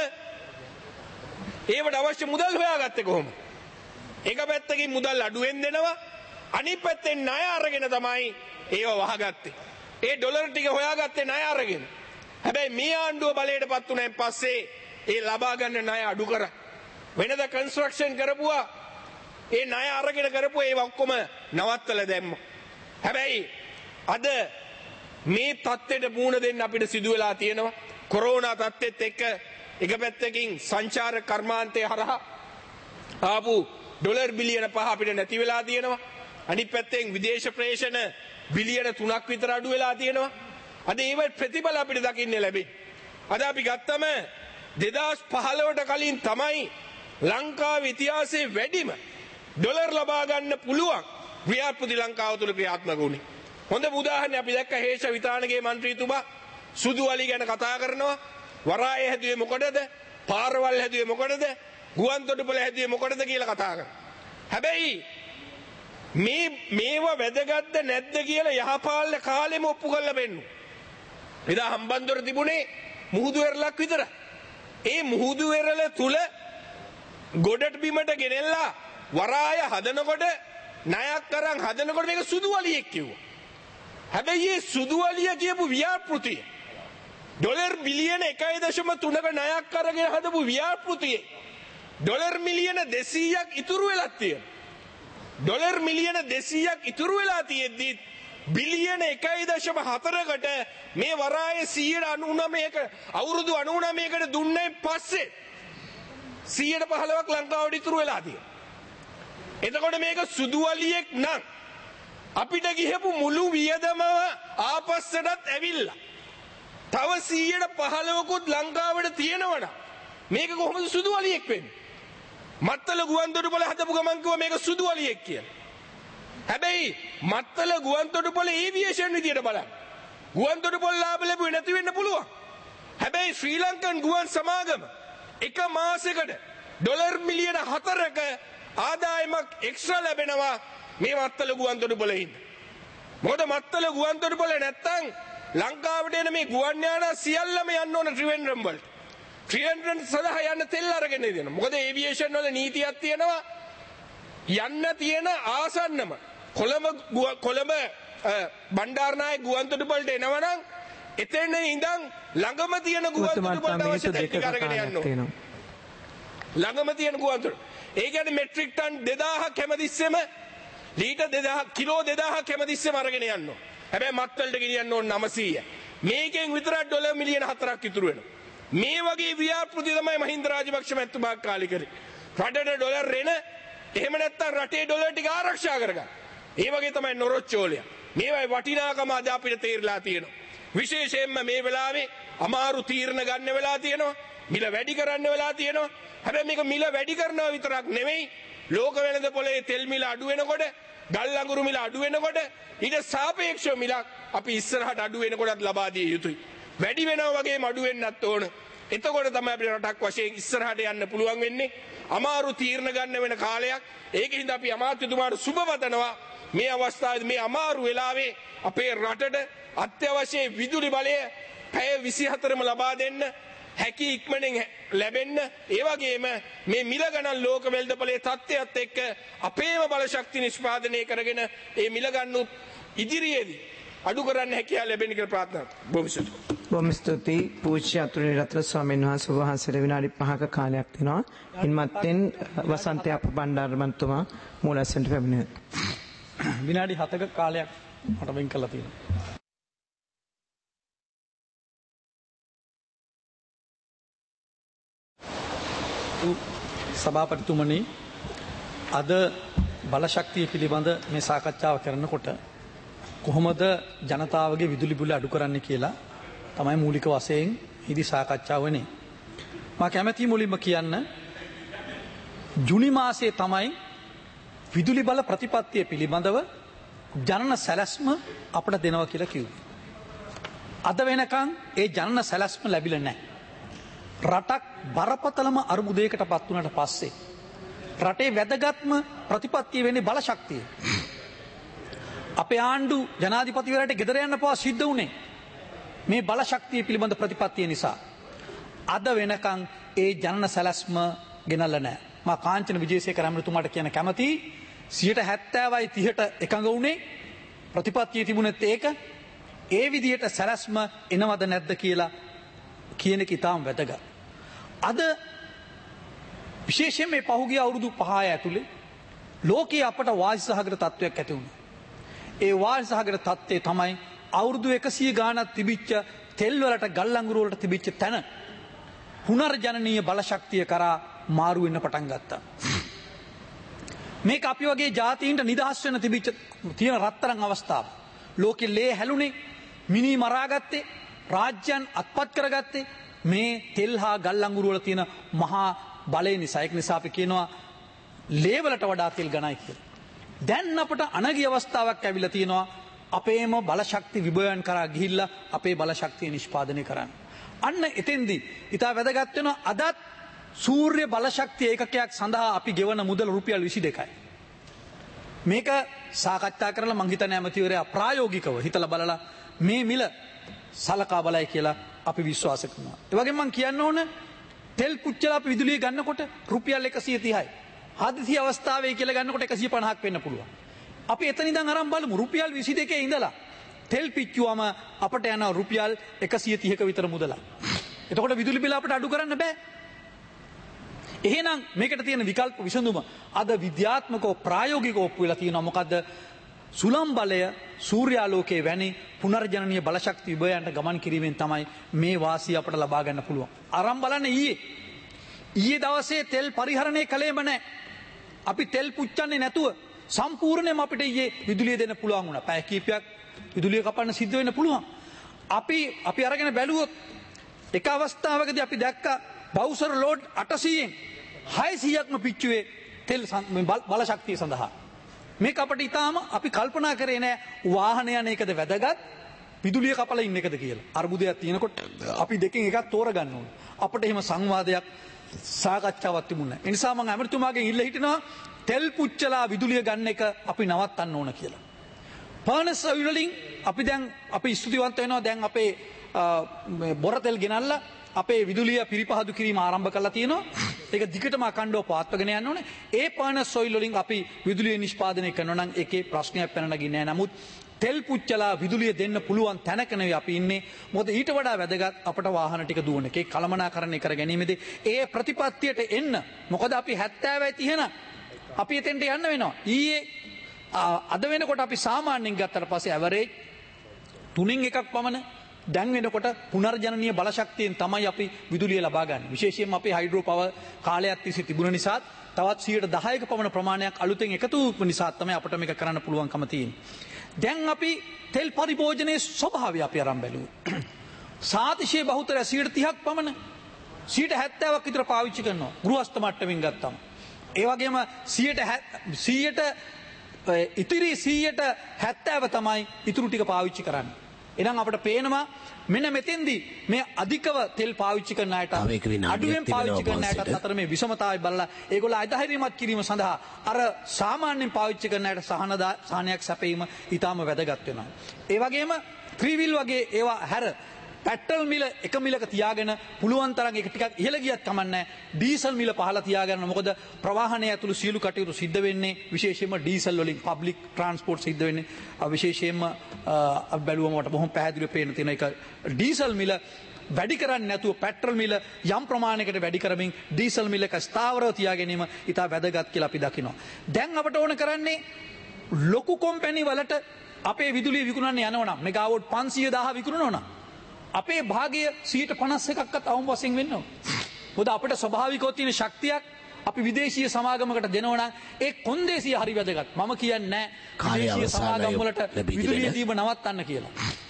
ඒවට අවශ්‍ය මුදල් හොයාගත්තේ කොහොමද? එක පැත්තකින් මුදල් අඩුවෙන් දෙනවා අනිත් පැත්තෙන් ණය අරගෙන තමයි ඒව වහගත්තේ. ඒ ඩොලර් ටික හොයාගත්තේ ණය අරගෙන. හැබැයි මේ ආණ්ඩුව බලයටපත් වුණාන් පස්සේ ඒ ලබා ගන්න ණය අඩු කරා. වෙනද කන්ස්ට්‍රක්ෂන් කරපුවා ඒ ණය අරගෙන කරපුවා ඒව ඔක්කොම නවත්තලා දැම්මා. හැබැයි අද මේ තත්ත්වයට මුහුණ දෙන්න අපිට සිදු වෙලා තියෙනවා. කොරෝනා තත්ත්වෙත් එක්ක එක පැත්තකින් සංචාර කර්මාන්තය හරහා ආපු ඩොලර් බිලියන පහ අපිට නැති වෙලා තියෙනවා. අනිත් පැත්තෙන් විදේශ ප්‍රේෂණ බිලියන තුනක් විතර අඩු වෙලා තියෙනවා. අද ඒවයි ප්‍රතිඵල අපිට දකින්න ලැබෙන්නේ. අද අපි ගත්තම දෙදාස් පහළොවට කලින් තමයි ලංකාවේ ඉතිහාසයේ වැඩිම ඩොලර් ලබා ගන්න පුළුවන් ව්‍යාපෘති ලංකාව තුළ ක්‍රියාත්මක වුණේ. හොඳ උදාහරණයක් අපි දැක්ක හේෂ විතානගේ മന്ത്രിතුමා සුදු අලි ගැන කතා කරනවා. වරාය හැදුවේ මොකටද? පාරවල් හැදුවේ මොකටද? ගුවන්තොටුපළ හැදුවේ මොකටද කියලා කතා කරනවා. හැබැයි මේ මේව වැදගත්ද නැද්ද කියලා යහපාලන කාලෙම ඔප්පු කරලා බෙන්නු. එදා හම්බන්තොට තිබුණේ මුහුදු වෙරළක් විතරයි. ඒ මුහුදු වෙරළ තුල ගොඩට බිමට ගෙනෙල්ලා වරාය හදනකොට ණයක් අරන් හදනකොට මේක සුදු වලියෙක් කිව්වා. හැබැයි මේ සුදු වලිය කියපු ව්‍යාපෘතිය ඩොලර් බිලියන එකයි දශම තුනක ණයක් අරගෙන හදපු ව්‍යාපෘතියේ ඩොලර් මිලියන දෙසීයක් ඉතුරු වෙලා තියෙනවා. ඩොලර් මිලියන දෙසීයක් ඉතුරු වෙලා තියෙද්දි බිලියන එකයි දශම හතරකට මේ වරාය සියයට අනූනවයක අවුරුදු අනූනවයකට දුන්නේ පස්සේ සියයට පහළොවක් ලංකාවට ඉතුරු වෙලා තියෙනවා. එතකොට මේක සුදු වලියෙක් නම් අපිට ගිහපු මුළු වියදම ආපස්සටත් ඇවිල්ලා තව සියයට පහළොවකුත් ලංකාවට තියෙනවනම් මේක කොහොමද සුදු වලියෙක් වෙන්නේ? මත්තල ගුවන්තොටුපළ හදපු ගමන් කිව්වා මේක සුදු වලියෙක් කියලා. හැබැයි මත්තල ගුවන්තොටුපළ ඒවියේෂන් විදියට බලන්න. ගුවන්තොටුපළ ලාභ ලැබුවේ නැති වෙන්න පුළුවන්. හැබැයි ශ්‍රී ලංකන් ගුවන් සමාගම එක මාසෙකට ඩොලර් මිලියන හතරක ආදායමක් එක්ස්ට්‍රා ලැබෙනවා මේ මත්තල ගුවන්තොටුපළේ ඉන්න. මොකද මත්තල ගුවන්තොටුපළ නැත්තම් ලංකාවට එන මේ ගුවන් යාන සියල්ලම යන්න ඕන ත්‍රිවෙන්ද්‍රම් වලට. ත්‍රියන්ට්‍රන් සඳහා යන්න තෙල් අරගෙන දෙනවා. මොකද ඒවියේෂන් වල නීතියක් තියෙනවා යන්න තියෙන ආසන්නම කොළඹ කොළඹ බණ්ඩාරනායක ගුවන්තොටුපළට එනවනම් එතන ඉඳන් ළඟම තියෙන ගුවන්තොටුපළට අවශ්‍ය ටෙක්නික් අරගෙන යන්න ඕන. ළඟම තියෙන ගුවන්තොටුපළ. ඒ කියන්නේ මෙට්‍රික් ටන් දෙදාහක් හැමතිස්සෙම ලීටර් දෙදාහක් කිලෝ දෙදාහක් හැමතිස්සෙම අරගෙන යන්න ඕන. හැබැයි මත්වලට ගෙනියන්න ඕන නවසීය. මේකෙන් විතරක් ඩොලර් මිලියන හතරක් ඉතුරු වෙනවා. මේ වගේ ව්‍යාපෘති තමයි මහින්ද රාජපක්ෂ මැතිතුමා කාලේ කරේ. රටට ඩොලර් රෙන එහෙම නැත්නම් රටේ ඩොලර් ටික ආරක්ෂා කරගන්න. ඒ වගේ තමයි නොරොච්චෝලය. මේවයි වටිනාකම අද අපිට තේරලා තියෙනවා. විශේෂයෙන්ම මේ වෙලාවේ අමාරු තීරණ ගන්න වෙලා තියෙනවා. මිල වැඩි කරන්න වෙලා තියෙනවා. හැබැයි මේක මිල වැඩි කරනවා විතරක් නෙමෙයි. ලෝක වෙළඳ පොලේ තෙල් මිල අඩු වෙනකොට, ගල් අඟුරු මිල අඩු වෙනකොට ඊට සාපේක්ෂව මිලක් අපි ඉස්සරහට අඩු වෙනකොටත් ලබා දිය යුතුයි. වැඩි වෙනවා වගේම අඩු වෙන්නත් ඕන. එතකොට තමයි අපිට රටක් වශයෙන් ඉස්සරහට යන්න පුළුවන් වෙන්නේ. අමාරු තීරණ ගන්න වෙන කාලයක්. ඒකින්ද අපි අමාත්‍යතුමාට සුබ වදනවා. මේ අවස්ථාවේ මේ අමාරු වෙලාවේ අපේ රටට අත්‍යවශ්‍ය විදුලි බලය පැය විසිහතරම ලබා දෙන්න හැකි ඉක්මනින් ලැබෙන්න, ඒ වගේම මේ මිල ගණන් ලෝක වෙළඳපොලේ තත්ත්වයට එක්ක අපේම බල ශක්තිය නිෂ්පාදනය කරගෙන ඒ මිල ගන්නු ඉදිරියේදී අඩු කරන්න හැකියාව ලැබෙන කියලා ප්‍රාර්ථනා කරනවා. බොහොම ස්තුතියි. බොහොම ස්තුතියි පූජ්‍ය අතුරුනි රත්න ස්වාමීන් වහන්සේ වහන්සේට විනාඩි පහක කාලයක් දෙනවා. ඉන්මත්තෙන් වසන්ත අප බණ්ඩාර මන්තුමා මූලසෙන්ට පැමිණෙනවා. විනාඩි හතක කාලයක් මට වෙන් කරලා තියෙනවා. සභාපතිතුමනි, අද බලශක්තිය පිළිබඳ මේ සාකච්ඡාව කරනකොට කොහොමද ජනතාවගේ විදුලි බිල අඩු කරන්න කියලා තමයි මූලික වශයෙන් ඉදි සාකච්ඡාව වෙන්නේ. මම කැමැති මුලින්ම කියන්න ජුනි මාසයේ තමයි විදුලි බල ප්‍රතිපත්තිය පිළිබඳව ජනන සැලැස්ම අපට දෙනවා කියලා කිව්වේ. අද වෙනකන් ඒ ජනන සැලැස්ම ලැබිලා නැහැ. රටක් බරපතලම අර්බුදයකට පත් වුණාට පස්සේ රටේ වැදගත්ම ප්‍රතිපත්තිය වෙන්නේ බලශක්තිය. අපේ ආණ්ඩු ජනාධිපතිවරයාට ගෙදර යන්න පවා සිද්ධ වුණේ මේ බලශක්තිය පිළිබඳ ප්‍රතිපත්තිය නිසා. අද වෙනකන් ඒ ජනන සැලැස්ම ගෙනල්ලා නැහැ. මා කාංචන විජේසේකර ඇමතිතුමාට කියන කැමති සියයට හැත්තෑවයි තිහට එකඟ වුණේ ප්‍රතිපත්තිය තිබුණෙත් ඒක. ඒ විදිහට සැලැස්ම එනවද නැද්ද කියලා කියන එක ඉතාම වැදගත්. අද විශේෂයෙන් මේ පහුගිය අවුරුදු පහ ඇතුලේ ලෝකයේ අපට වාසිසහගත තත්වයක් ඇති වුණා. ඒ වාසිසහගත තත්ත්වය තමයි අවුරුදු එකසිය ගාණක් තිබිච්ච තෙල් වලට ගල් අඟුරු වලට තිබිච්ච තැන පුනර්ජනනීය බලශක්තිය කරා මාරු වෙන්න පටන් ගත්තා. මේක අපි වගේ ජාතීන්ට නිදහස් වෙන තිබිච්ච තියෙන රත්තරන් අවස්ථාව. ලෝකෙ ලේ හැලුනේ, මිනි මරාගත්තේ, රාජ්‍යයන් අත්පත් කරගත්තේ මේ තෙල් හා ගල් අඟුරු වල තියෙන මහා බලය නිසා. ඒක නිසා අපි කියනවා ලේ වලට වඩා තෙල් ගණයි කියලා. දැන් අපට අනගිය අවස්ථාවක් ඇවිල්ලා තියෙනවා අපේම බලශක්ති විභවයන් කරා ගිහිල්ලා අපේ බලශක්තිය නිෂ්පාදනය කරන්න. අන්න එතෙන්දී ඊට වැදගත් වෙනවා අදත් සූර්ය බලශක්ති ඒකකයක් සඳහා අපි ගෙවන මුදල රුපියල් විසි දෙකයි. මේක සාකච්ඡා කරලා මං හිතන්නේ ඇමතිවරයා ප්‍රායෝගිකව හිතලා බලලා මේ මිල සලකා බලයි කියලා අපි විශ්වාස කරනවා. ඒ වගේම මං කියන්න ඕන තෙල් පුච්චලා අපි විදුලිය ගන්නකොට රුපියල් එකසිය තිහයි. හදිසි අවස්ථාවේ කියලා ගන්නකොට එකසිය පනහක් වෙන්න පුළුවන්. අපි එතන ඉඳන් අරන් බලමු රුපියල් විසි දෙකේ ඉඳලා තෙල් පිච්චුවම අපට යන රුපියල් එකසිය තිහක විතර මුදලක්. එතකොට විදුලි බිල අපට අඩු කරන්න බෑ. එහෙනම් මේකට තියෙන විකල්ප විසඳුම අද විද්‍යාත්මකව ප්‍රායෝගිකව ඔප්පු වෙලා තියෙනවා. මොකද්ද? සුළම් බලය සූර්යාලෝකයේ වැනි පුනර්ජනනීය බලශක්ති විභවයන්ට ගමන් කිරීමෙන් තමයි මේ වාසිය අපට ලබා ගන්න පුළුවන්. අරන් බලන්න ඊයේ ඊයේ දවසේ තෙල් පරිහරණය කළේම නැහැ. අපි තෙල් පුච්චන්නේ නැතුව සම්පූර්ණයෙන්ම අපිට ඊයේ විදුලිය දෙන්න පුළුවන් වුණා. පැය කිහිපයක් විදුලිය කපන්න සිද්ධ වෙන්න පුළුවන්. අපි අපි අරගෙන බැලුවොත් එක අවස්ථාවකදී අපි දැක්කා බවුසර් ලෝඩ් අටසීයෙන් හයසීයක්ම පිච්චුවේ තෙල් බලශක්තිය සඳහා. මේක අපිට ඊටාම අපි කල්පනා කරේ නෑ වාහන යන එකද වැදගත් විදුලිය කපලා ඉන්න එකද කියලා. අර්බුදයක් තියෙනකොට අපි දෙකෙන් එකක් තෝරගන්න ඕනේ. අපිට එහෙම සංවාදයක් සාකච්ඡාවක් තිබුණා. ඒ නිසා මම ඇමරිතුමාගෙන් ඉල්ල හිටිනවා තෙල් පුච්චලා විදුලිය ගන්න එක අපි නවත්තන්න ඕන කියලා. ෆර්නස් ඔයිල් වලින් අපි දැන් අපි ස්තුතිවන්ත වෙනවා දැන් අපේ බොර තෙල් ගෙනල්ලා අපේ විදුලිය පිරිපහදු කිරීම ආරම්භ කරලා තියෙනවා. ඒක දිගටම අකණ්ඩව පවත්වාගෙන යන්න ඕනේ. ඒ ෆර්නස් ඔයිල් වලින් අපි විදුලිය නිෂ්පාදනය කරනවා නම් ඒකේ ප්‍රශ්නයක් පැන නගින්නේ නැහැ. නමුත් තෙල් පුච්චලා විදුලිය දෙන්න පුළුවන් තැනක නෙවෙයි අපි ඉන්නේ. මොකද ඊට වඩා වැදගත් අපට වාහන ටික දුවන එක. ඒ කළමනාකරණය කර ගැනීමේදී ඒ ප්‍රතිපත්තියට එන්න. මොකද අපි හැත්තෑවයි තිහන අපි එතෙන්ට යන්න වෙනවා. ඊයේ අද වෙනකොට අපි සාමාන්‍යයෙන් ගත්තට පස්සේ ඇවරේජ් තුනෙන් එකක් පමණ දැන් වෙනකොට පුනර්ජනනීය බලශක්තියෙන් තමයි අපි විදුලිය ලබා ගන්න. විශේෂයෙන්ම අපේ හයිඩ්‍රෝ පවර් කාලයක් තිස්සේ තිබුණ නිසා තවත් සියයට දහයක පමණ ප්‍රමාණයක් අලුතෙන් එකතු වූ නිසා තමයි අපිට මේක කරන්න පුළුවන්කම තියෙන්නේ. දැන් අපි තෙල් පරිභෝජනයේ ස්වභාවය අපි අරන් බැලුවා. සාතිශය බහුතරය සියයට තිහක් පමණ සියයට හැත්තෑවක් විතර පාවිච්චි කරනවා ගෘහස්ත මට්ටමින් ගත්තම. ඒ වගේම සියයට ඉතිරි සියයට හැත්තෑව තමයි ඉතුරු ටික පාවිච්චි කරන්නේ. එහෙනම් අපිට පේනවා මෙන්න මෙතෙන්දී මේ අධිකව තෙල් පාවිච්චි කරන අයට අඩුවෙන් පාවිච්චි කරන අයට අතර මේ විෂමතාවය බලලා ඒගොල්ලෝ අධෛර්යමත් කිරීම සඳහා අර සාමාන්‍යයෙන් පාවිච්චි කරන අයට සහනදා සහනයක් සැපීම ඊටාම වැදගත් වෙනවා. ඒ වගේම ත්‍රිවිල් වගේ ඒවා හැර පෙට්‍රල් මිල එක මිලක තියාගෙන පුළුවන් තරම් ඒක ටිකක් ඉහළ ගියත් කමන්නේ ඩීසල් මිල පහළ තියාගන්න. මොකද ප්‍රවාහනය ඇතුළු සියලු කටයුතු සිද්ධ වෙන්නේ විශේෂයෙන්ම ඩීසල් වලින් පබ්ලික් ට්‍රාන්ස්පෝර්ට් සිද්ධ වෙන්නේ විශේෂයෙන්ම බැලුවම මට බොහොම පැහැදිලිව පේන තියෙන එක ඩීසල් මිල වැඩි කරන්නේ නැතුව පෙට්‍රල් මිල යම් ප්‍රමාණයකට වැඩි කරමින් ඩීසල් මිල එක ස්ථාවරව තියා ගැනීම ඉතා වැදගත් කියලා අපි දකිනවා. දැන් අපට ඕන කරන්නේ ලොකු කොම්පැනි වලට අපේ විදුලිය විකුණන්න යනවා නම් මෙගාවොට් පන්සිය දහසක් විකුණනවා නම් අපේ භාගය සියයට පනස් එකක්වත් අවම වශයෙන් වෙන්න ඕන. මොකද අපිට ස්වභාවිකව තියෙන ශක්තියක් අපි විදේශීය සමාගමකට දෙනවා නම් ඒ කොන්දේසිය හරි වැදගත්. මම කියන්නේ නැහැ විදේශීය සමාගම් වලට විදුලිය දීම නවත්තන්න කියලා.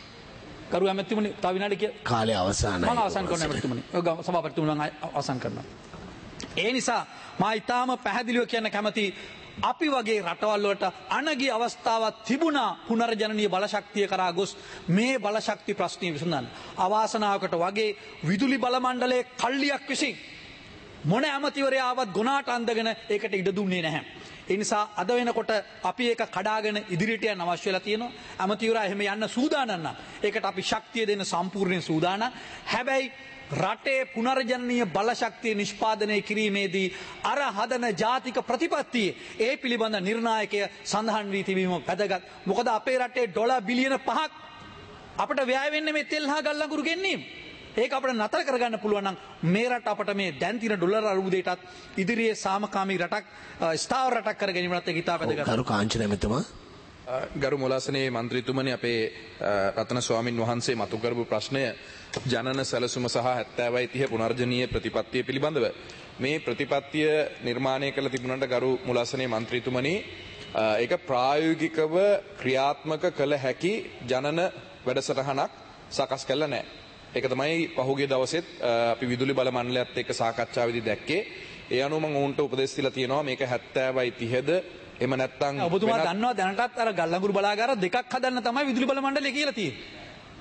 කරු ඇමතිතුමනි තව විනාඩි කිය කාලය අවසానයි. මම අවසන් කරනවා ඇමතිතුමනි. ඔය සභාපතිතුමන් අවසන් කරනවා. ඒ නිසා මා ඊටාම පැහැදිලිව කියන්න කැමති අපි වගේ රටවල් වලට අනගිය අවස්ථාවක් තිබුණා පුනර්ජනනීය බලශක්තිය කරා ගොස් මේ බලශක්ති ප්‍රශ්නය විසඳන්න. අවාසනාවකට වගේ විදුලි බල මණ්ඩලයේ කල්ලියක් විසින් මොන ඇමතිවරයා ආවත් ගොනාට අඳගෙන ඒකට ඉඩ දුන්නේ නැහැ. ඒ නිසා අද වෙනකොට අපි ඒක කඩාගෙන ඉදිරියට යන්න අවශ්‍ය වෙලා තියෙනවා. ඇමතිවරයා එහෙම යන්න සූදානම් නම් ඒකට අපි ශක්තිය දෙන්න සම්පූර්ණයෙන් සූදානම්. හැබැයි රටේ පුනර්ජනනීය බලශක්තිය නිෂ්පාදනය කිරීමේදී අර හදන ජාතික ප්‍රතිපත්තියේ ඒ පිළිබඳ නිර්ණායකය සඳහන් වී තිබීම වැදගත්. මොකද අපේ රටේ ඩොලර් බිලියන පහක් අපිට වැය වෙන්නේ මේ තෙල් හා ගල් අඟුරු ගෙන්නීම. ඒක අපිට නතර කරගන්න පුළුවන් නම් මේ රට අපිට මේ දැන් තියෙන ඩොලර් අර්බුදයටත් ඉදිරියේ සාමකාමී රටක් ස්ථාවර රටක් කර ගැනීමට ඒක ඉතා වැදගත්. කරු කාංචන එමෙතුමා ගරු මුලාසනේ මන්ත්‍රීතුමනි අපේ රතන ස්වාමින් වහන්සේ මතු කරපු ප්‍රශ්නය ජනන සැලසුම සහ හැත්තෑවයි තිහ පුනර්ජනීය ප්‍රතිපත්තිය පිළිබඳව මේ ප්‍රතිපත්තිය නිර්මාණය කළ තිබුණට ගරු මුලාසනේ මන්ත්‍රීතුමනි ඒක ප්‍රායෝගිකව ක්‍රියාත්මක කළ හැකි ජනන වැඩසටහනක් සකස් කළා නැහැ. ඒක තමයි පහුගිය දවසෙත් අපි විදුලි බල මණ්ඩලයත් එක්ක සාකච්ඡාවේදී දැක්කේ. ඒ අනුව මම ඔවුන්ට උපදෙස් දීලා තියෙනවා මේක හැත්තෑවයි තිහද එහෙම නැත්නම් ඔබතුමා දන්නවා දැනටත් අර ගල්ලඟුරු බලාගාර දෙකක් හදන්න තමයි විදුලි බල මණ්ඩලය කියලා තියෙන්නේ.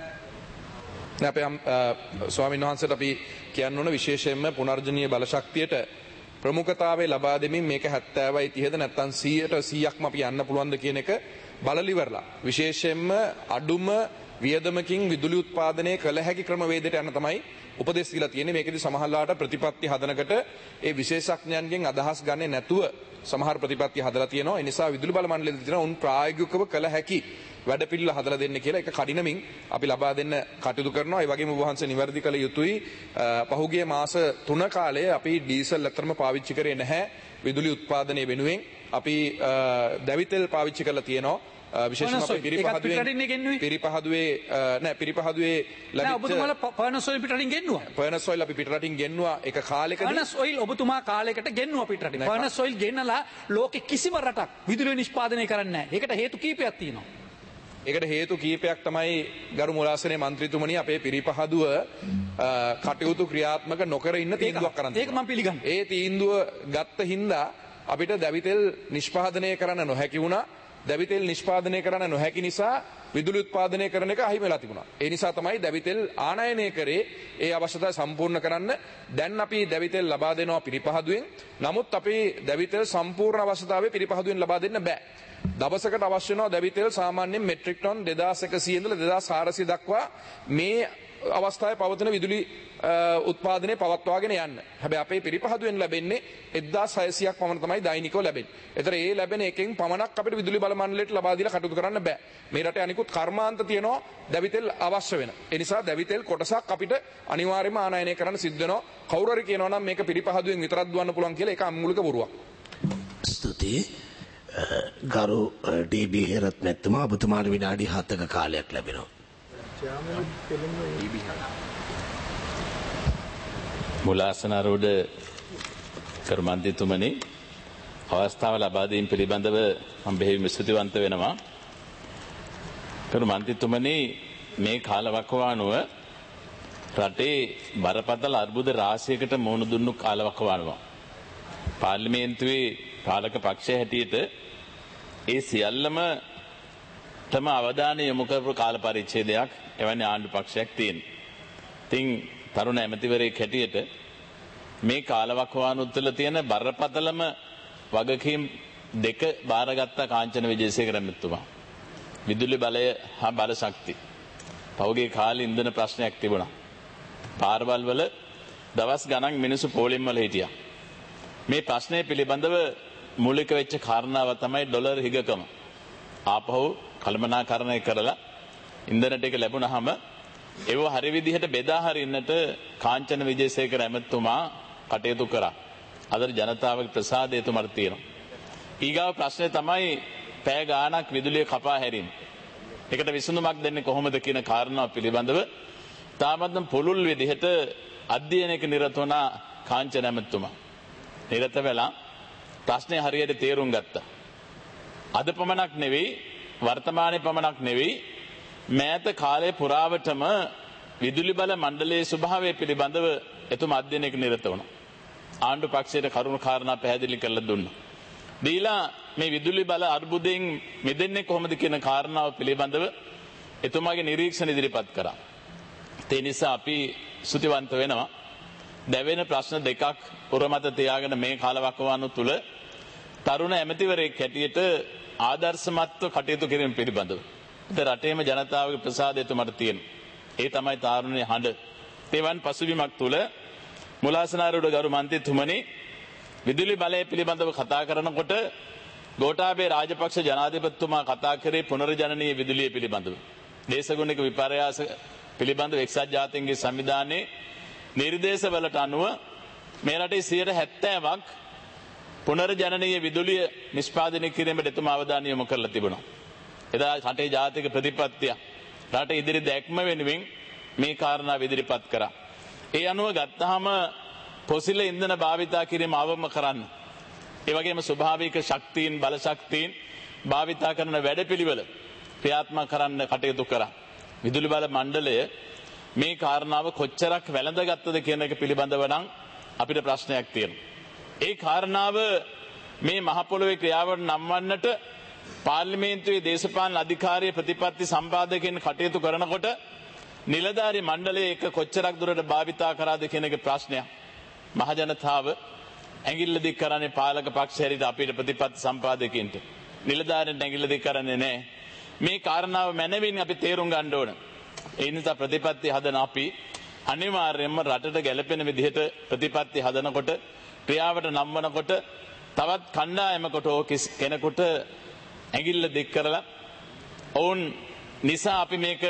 අපේ ස්වාමීන් වහන්සේට අපි කියන්න ඕන විශේෂයෙන්ම පුනර්ජනීය බලශක්තියට ප්‍රමුඛතාවය ලබා දෙමින් මේක හැත්තෑවයි තිහද නැත්නම් සීයට සීයක්ම අපි යන්න පුළුවන්ද කියන එක බලලිවරලා විශේෂයෙන්ම අඩුම වියදමකින් විදුලි උත්පාදනය කළ හැකි ක්‍රමවේදයට යන්න තමයි උපදෙස් දීලා තියෙන්නේ. මේකෙදි සමහරලාට ප්‍රතිපත්ති හදනකට ඒ විශේෂඥයන්ගෙන් අදහස් ගන්නේ නැතුව සමහර ප්‍රතිපත්ති හදලා තියෙනවා. ඒ නිසා විදුලි බල මණ්ඩලයේ තියෙන උන් ප්‍රායෝගිකව කළ හැකි වැඩ පිළිවෙල හදලා දෙන්න කියලා ඒක කඩිනමින් අපි ලබා දෙන්න කටයුතු කරනවා. ඒ වගේම වහන්සේ නිවැරදි කළ යුතුයි. පහුගිය මාස තුන කාලයේ අපි ඩීසල් අතරම පාවිච්චි කරේ නැහැ විදුලි උත්පාදනය වෙනුවෙන්. අපි දැවිතෙල් පාවිච්චි කරලා තියෙනවා. විශේෂයෙන්ම අපි පිරිපහදුවේ පිරිපහදුවේ නෑ පිරිපහදුවේ ලැබිච්ච නෑ ඔබතුමාලා ෆර්නස් ඔයිල් පිටරටින් ගෙන්නුවා. ෆර්නස් ඔයිල් අපි පිටරටින් ගෙන්නුවා ඒක කාලෙකදී. ෆර්නස් ඔයිල් ඔබතුමා කාලයකට ගෙන්නුවා පිටරටින්. ෆර්නස් ඔයිල් ගෙන්නලා ලෝකෙ කිසිම රටක් විදුලිය නිෂ්පාදනය කරන්නේ නැහැ. ඒකට හේතු කීපයක් තියෙනවා. ඒකට හේතු කීපයක් තමයි ගරු මුලාසනේ මන්ත්‍රීතුමනි අපේ පිරිපහදුව කටයුතු ක්‍රියාත්මක නොකර ඉන්න තීන්දුවක් කරන් ඒක මම පිළිගන්නවා. ඒ තීන්දුව ගත්ත හින්දා අපිට දැවිතෙල් නිෂ්පාදනය කරන්න නොහැකි වුණා. දැවිතෙල් නිෂ්පාදනය කරන්න නොහැකි නිසා විදුලි උත්පාදනය කරන එක අහිමි වෙලා තිබුණා. ඒ නිසා තමයි දැවිතෙල් ආනයනය කරේ ඒ අවශ්‍යතාවය සම්පූර්ණ කරන්න. දැන් අපි දැවිතෙල් ලබා දෙනවා පිරිපහදුවෙන්. නමුත් අපි දැවිතෙල් සම්පූර්ණ අවශ්‍යතාවය පිරිපහදුවෙන් ලබා දෙන්න බෑ. දවසකට අවශ්‍ය වෙනවා දැවිතෙල් සාමාන්‍යයෙන් මෙට්‍රික් ටන් දෙදාස් එකසිය ඉඳලා දෙදාස් හාරසිය දක්වා මේ අවස්ථාවේ පවතින විදුලි උත්පාදනය පවත්වාගෙන යන්න. හැබැයි අපේ පිරිපහදුවෙන් ලැබෙන්නේ එක්දාස් හයසියක් පමණ තමයි දෛනිකව ලැබෙන්නේ. ඒතර ඒ ලැබෙන එකෙන් පමණක් අපිට විදුලි බල මණ්ඩලයට ලබා දීලා කටයුතු කරන්න බෑ. මේ රටේ අනිකුත් කර්මාන්ත තියෙනවා දැවිතෙල් අවශ්‍ය වෙන. ඒ නිසා දැවිතෙල් කොටසක් අපිට අනිවාර්යයෙන්ම ආනයනය කරන්න සිද්ධ වෙනවා. කවුරු හරි කියනවා නම් මේක පිරිපහදුවෙන් විතරක් දුවන්න පුළුවන් කියලා ඒක අමූලික බොරුවක්. ස්තුතියි. ගරු ඩී.බී. හේරත් මැතිතුමා ඔබතුමාට විනාඩි හතක කාලයක් ලැබෙනවා. මුලාසනාරෝඩ කර්මන්තිතුමනි අවස්ථාව ලබා දීම පිළිබඳව මම බෙහෙවින් ස්තුතිවන්ත වෙනවා. කර්මන්තිතුමනි මේ කාලවකවානුව රටේ බරපතල අර්බුද රාශියකට මුහුණ දුන්නු කාලවකවානුව. පාර්ලිමේන්තුවේ පාලක පක්ෂය හැටියට ඒ සියල්ලම තම අවධානය යොමු කරපු කාල පරිච්ඡේදයක් එවැනි ආණ්ඩු පක්ෂයක් තියෙනවා. ඉතින් තරුණ ඇමතිවරයෙක් හැටියට මේ කාලවකවානුව තුළ තියෙන බරපතලම වගකීම් දෙක බාරගත්ත කාංචන විජේසේකර මැතිතුමා. විදුලි බලය හා බල ශක්තිය. පහුගිය කාලේ ඉන්ධන ප්‍රශ්නයක් තිබුණා. පාරවල් වල දවස් ගණන් මිනිස්සු පෝලිම් වල හිටියා. මේ ප්‍රශ්නය පිළිබඳව මූලික වෙච්ච කාරණාව තමයි ඩොලර් හිගකම. ආපහු කළමනාකරණය කරලා ඉන්ධන ටික ලැබුණාම ඒව හරි විදිහට බෙදා හරින්නට කාංචන විජේසේකර ඇමතුමා කටයුතු කරා. අද ජනතාවගේ ප්‍රසාදය එතුමාට තියෙනවා. ඊගාව ප්‍රශ්නේ තමයි පැය ගාණක් විදුලිය කපා හැරීම. ඒකට විසඳුමක් දෙන්නේ කොහොමද කියන කාරණාව පිළිබඳව තාමත් පුළුල් විදිහට අධ්‍යයනයක නිරත වුණ කාංචන ඇමතුමා නිරත වෙලා ප්‍රශ්නේ හරියට තේරුම් ගත්තා. අද පමණක් නෙවෙයි වර්තමානයේ පමණක් නෙවෙයි මෑත කාලයේ පුරාවටම විදුලි බල මණ්ඩලයේ ස්වභාවය පිළිබඳව එතුමා අධ්‍යයනයක නිරත වුණා. ආණ්ඩු පක්ෂයට කරුණු කාරණා පැහැදිලි කරලා දුන්නා. දීලා මේ විදුලි බල අර්බුදයෙන් මිදෙන්නේ කොහොමද කියන කාරණාව පිළිබඳව එතුමාගේ නිරීක්ෂණ ඉදිරිපත් කරා. ඒ නිසා අපි ස්තුතිවන්ත වෙනවා. දැවෙන ප්‍රශ්න දෙකක් උරමත තියාගෙන මේ කාලවකවානුව තුල තරුණ ඇමතිවරයෙක් හැටියට ආදර්ශමත්ව කටයුතු කිරීම පිළිබඳව. ඒත් රටේම ජනතාවගේ ප්‍රසාදය එතුමාට තියෙනවා. ඒ තමයි තාරුණ්‍ය හඬ. තෙවන් පසුබිමක් තුල මුලාසනාරෝඩ ගරු මන්ත්‍රීතුමනි විදුලි බලය පිළිබඳව කතා කරනකොට ගෝඨාභය රාජපක්ෂ ජනාධිපතිතුමා කතා කරේ පුනර්ජනනීය විදුලිය පිළිබඳව. දේශගුණික විපර්යාස පිළිබඳව එක්සත් ජාතීන්ගේ සංවිධානයේ නිර්දේශවලට අනුව මේ රටේ සියයට හැත්තෑවක් පුනර්ජනනීය විදුලිය නිෂ්පාදනය කිරීමට එතුමා අවධානය යොමු කරලා තිබුණා. එදා රටේ ජාතික ප්‍රතිපත්තිය රටේ ඉදිරි දැක්ම වෙනුවෙන් මේ කාරණා ඉදිරිපත් කරා. ඒ අනුව ගත්තාම පොසිල ඉන්ධන භාවිතා කිරීම අවම කරන්න. ඒ වගේම ස්වභාවික ශක්තියින් බල ශක්තියින් භාවිතා කරන වැඩපිළිවෙල ක්‍රියාත්මක කරන්න කටයුතු කරා. විදුලි බල මණ්ඩලය මේ කාරණාව කොච්චරක් වැළඳගත්තද කියන එක පිළිබඳව නම් අපිට ප්‍රශ්නයක් තියෙනවා. ඒ කාරණාව මේ මහ පොළොවේ ක්‍රියාවට නම්වන්නට පාර්ලිමේන්තුවේ දේශපාලන අධිකාරිය ප්‍රතිපත්ති සම්පාදකයන් කටයුතු කරනකොට නිලධාරී මණ්ඩලය එක කොච්චරක් දුරට භාවිතා කරාද කියන එක ප්‍රශ්නයක්. මහ ජනතාව ඇඟිල්ල දික් කරන්නේ පාලක පක්ෂ හැරිට අපිට ප්‍රතිපත්ති සම්පාදකයන්ට. නිලධාරීන්ට ඇඟිල්ල දික් කරන්නේ නැහැ. මේ කාරණාව මැනවින් අපි තේරුම් ගන්න ඕන. ඒ නිසා ප්‍රතිපත්ති හදන අපි අනිවාර්යයෙන්ම රටට ගැළපෙන විදිහට ප්‍රතිපත්ති හදනකොට ක්‍රියාවට නම්වනකොට තවත් කණ්ඩායමකට කෙනෙකුට ඇඟිල්ල දික් කරලා ඔවුන් නිසා අපි මේක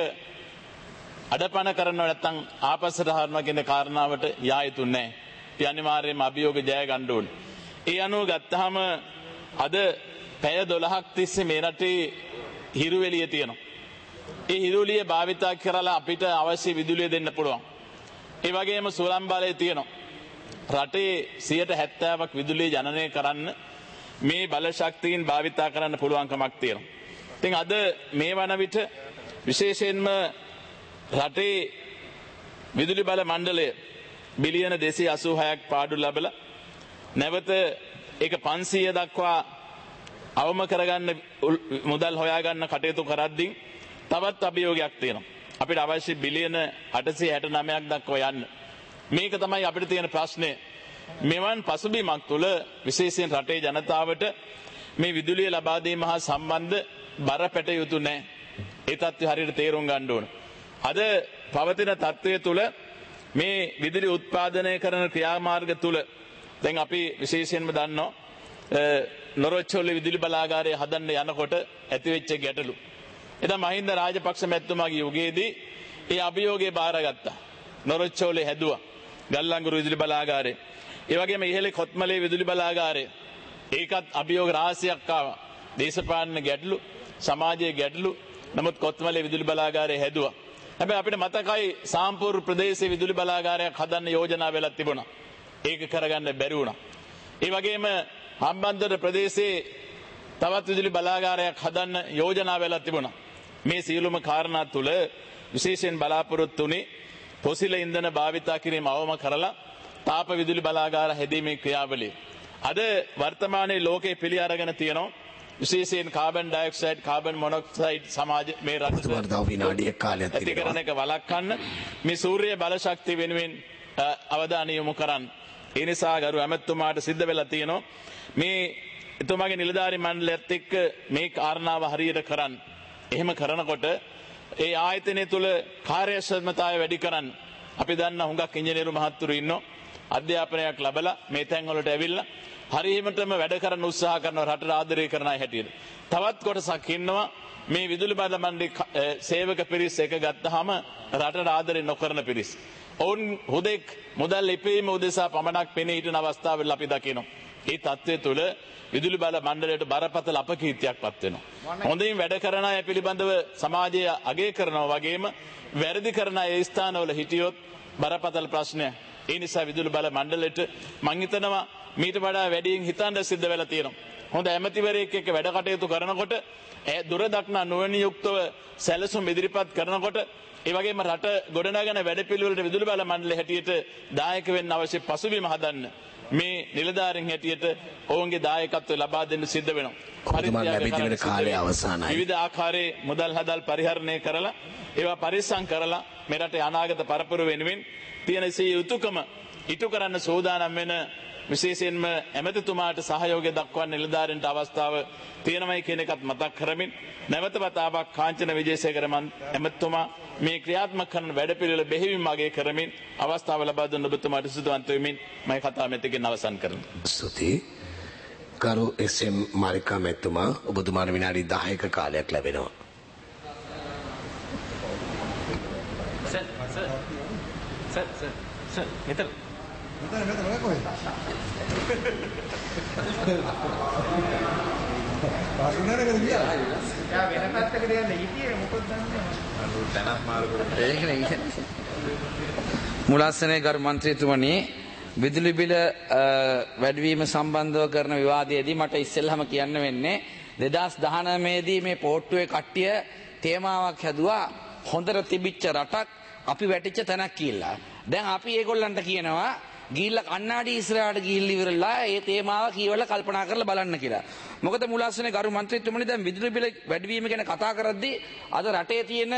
අඩපණ කරනව නැත්නම් ආපස්සට හරනවා කියන කාරණාවට යා යුතු නැහැ. ඒ අනිවාර්යයෙන්ම අභියෝග ජය ගන්න ඕනේ. ඒ අනුව ගත්තාම අද පැය දොළහක් තිස්සේ මේ රටේ හිරුවෙලිය තියෙනවා. ඒ හිරුවෙලිය භාවිතා කරලා අපිට අවශ්‍ය විදුලිය දෙන්න පුළුවන්. ඒ වගේම සුළං බලය තියෙනවා. රටේ සියයට හැත්තෑවක් විදුලිය ජනනය කරන්න මේ බල ශක්තියින් භාවිතා කරන්න පුළුවන්කමක් තියෙනවා. ඉතින් අද මේ වන විට විශේෂයෙන්ම රටේ විදුලි බල මණ්ඩලය බිලියන දෙසිය අසූ හයක් පාඩු ලැබලා නැවත ඒක පන්සීය දක්වා අවම කරගන්න මුදල් හොයාගන්න කටයුතු කරද්දී තවත් අභියෝගයක් තියෙනවා. අපිට අවශ්‍ය බිලියන අටසිය හැට නවයක් දක්වා යන්න. මේක තමයි අපිට තියෙන ප්‍රශ්නේ. මෙවන් පසුබිමක් තුළ විශේෂයෙන් රටේ ජනතාවට මේ විදුලිය ලබා දීම හා සම්බන්ධ බර පැටයුතු නැහැ. ඒ තත්ත්වය හරියට තේරුම් ගන්න ඕන. අද පවතින තත්ත්වය තුළ මේ විදුලි උත්පාදනය කරන ක්‍රියාමාර්ග තුළ දැන් අපි විශේෂයෙන්ම දන්නවා නොරොච්චෝලේ විදුලි බලාගාරය හදන්න යනකොට ඇතිවෙච්ච ගැටලු. එදා මහින්ද රාජපක්ෂ මැතිතුමාගේ යුගයේදී ඒ අභියෝගය බාරගත්තා. නොරොච්චෝලේ හැදුවා ගල්ලංගුරු විදුලි බලාගාරය. ඒ වගේම ඉහළේ කොත්මලේ විදුලි බලාගාරය. ඒකත් අභියෝග රාශියක් ආවා. දේශපාලන ගැටලු, සමාජයේ ගැටලු. නමුත් කොත්මලේ විදුලි බලාගාරය හැදුවා. හැබැයි අපිට මතකයි සාම්පූර් ප්‍රදේශයේ විදුලි බලාගාරයක් හදන්න යෝජනා වෙලා තිබුණා. ඒක කරගන්න බැරි වුණා. ඒ වගේම හම්බන්තොට ප්‍රදේශයේ තවත් විදුලි බලාගාරයක් හදන්න යෝජනා වෙලා තිබුණා. මේ සියලුම කාරණා තුල විශේෂයෙන් බලාපොරොත්තු වුණේ පොසිල ඉන්ධන භාවිතා කිරීම අවම කරලා තාප විදුලි බලාගාර හැදීමේ ක්‍රියාවලිය. අද වර්තමානයේ ලෝකයේ පිළි අරගෙන තියෙනවා විශේෂයෙන් කාබන් ඩයොක්සයිඩ් කාබන් මොනොක්සයිඩ් සමාජ මේ රට වර්ධව විනාඩියක් කාලයක් ඇති කරන එක වළක්වන්න මේ සූර්ය බල ශක්තිය වෙනුවෙන් අවධානය යොමු කරන්න. ඒ නිසා ගරු ඇමතුමාට සිද්ධ වෙලා තියෙනවා මේ එතුමාගේ නිලධාරි මණ්ඩලයත් එක්ක මේ කාරණාව හරියට කරන්න. එහෙම කරනකොට ඒ ආයතනය තුල කාර්යක්ෂමතාවය වැඩි කරන්න. අපි දන්න හුඟක් ඉංජිනේරු මහත්තුරු ඉන්නවා. අධ්‍යාපනයක් ලැබලා මේ තැන් වලට ඇවිල්ලා හරියටම වැඩ කරන්න උත්සාහ කරනවා රටට ආදරය කරන අය හැටියට. තවත් කොටසක් ඉන්නවා මේ විදුලි බල මණ්ඩලයේ සේවක පිරිස් එක ගත්තාම රටට ආදරය නොකරන පිරිස්. ඔවුන් හුදෙක් මුදල් ලිපීම උදෙසා පමණක් පෙනී සිටින අවස්ථාවල අපි දකිනවා. ඒ තත්ත්වය තුළ විදුලි බල මණ්ඩලයට බරපතල අපකීර්තියක්පත් වෙනවා. හොඳින් වැඩ කරන අය පිළිබඳව සමාජය අගය කරනවා වගේම වැරදි කරන අය ඒ ස්ථානවල හිටියොත් බරපතල ප්‍රශ්නයක්. ඒ නිසා විදුලි බල මණ්ඩලයට මං හිතනවා මීට වඩා වැඩියෙන් හිතන්න සිද්ධ වෙලා තියෙනවා. හොඳ ඇමතිවරයෙක් එක්ක වැඩ කටයුතු කරනකොට ඒ දුර දක්නා නුවණ යුක්තව සැලසුම් ඉදිරිපත් කරනකොට ඒ වගේම රට ගොඩනගන වැඩපිළිවෙලට විදුලි බල මණ්ඩලය හැටියට දායක වෙන්න අවශ්‍ය පසුබිම හදන්න මේ නිලධාරීන් හැටියට ඔවුන්ගේ දායකත්වය ලබා දෙන්න සිද්ධ වෙනවා. ඔබතුමා ලැබී තිබෙන කාලය අවසానයි. විවිධ ආකාරයේ මුදල් හදල් පරිහරණය කරලා ඒවා පරිස්සම් කරලා මේ රටේ අනාගත පරපුර වෙනුවෙන් තියෙන සී යුතුයකම ඉටු කරන්න සෝදානම් වෙන විශේෂයෙන්ම ඇමතිතුමාට සහයෝගය දක්වන්න නිලධාරීන්ට අවස්ථාව තියෙනමයි කියන එකත් මතක් කරමින් නැවත වතාවක් කාංචන විජේසේකර ඇමතිතුමා මේ ක්‍රියාත්මක කරන වැඩපිළිවෙල බෙහෙවින්ම අගය කරමින් අවස්ථාව ලබා දුන්න ඔබතුමාට සුදුවන්ත වෙමින් මම කතාව මෙතකින් අවසන් කරනවා. ස්තුතියි. කරු එස්.එම්. මාලිකා මැතිතුමා ඔබතුමාට විනාඩි දහයක කාලයක් ලැබෙනවා. Sir sir sir sir sir මෙතන මෙතන මෙතන ඔය කොහෙද? පාසුනරේ ගියා. යා වෙන පැත්තකට යන්න හිටියේ මොකද දන්නේ? අර තනක් මාරු කරලා. ඒක නේ. මුලස්සනේ ගරු මන්ත්‍රීතුමනි විදුලි බිල වැඩිවීම සම්බන්ධව කරන විවාදයේදී මට ඉස්සෙල්ලාම කියන්න වෙන්නේ දෙදාස් දහනවය දී මේ පොට්ටුවේ කට්ටිය තේමාවක් හැදුවා හොඳට තිබිච්ච රටක් අපි වැටිච්ච තැනක් කියලා. දැන් අපි ඒගොල්ලන්ට කියනවා ගිහිල්ලා කන්නාඩි ඉස්සරහට ගිහිල්ලා ඉවරලා ඒ තේමාව කියවලා කල්පනා කරලා බලන්න කියලා. මොකද මුලස්සනේ ගරු මන්ත්‍රීතුමනි දැන් විදුලි බිල වැඩිවීම ගැන කතා කරද්දී අද රටේ තියෙන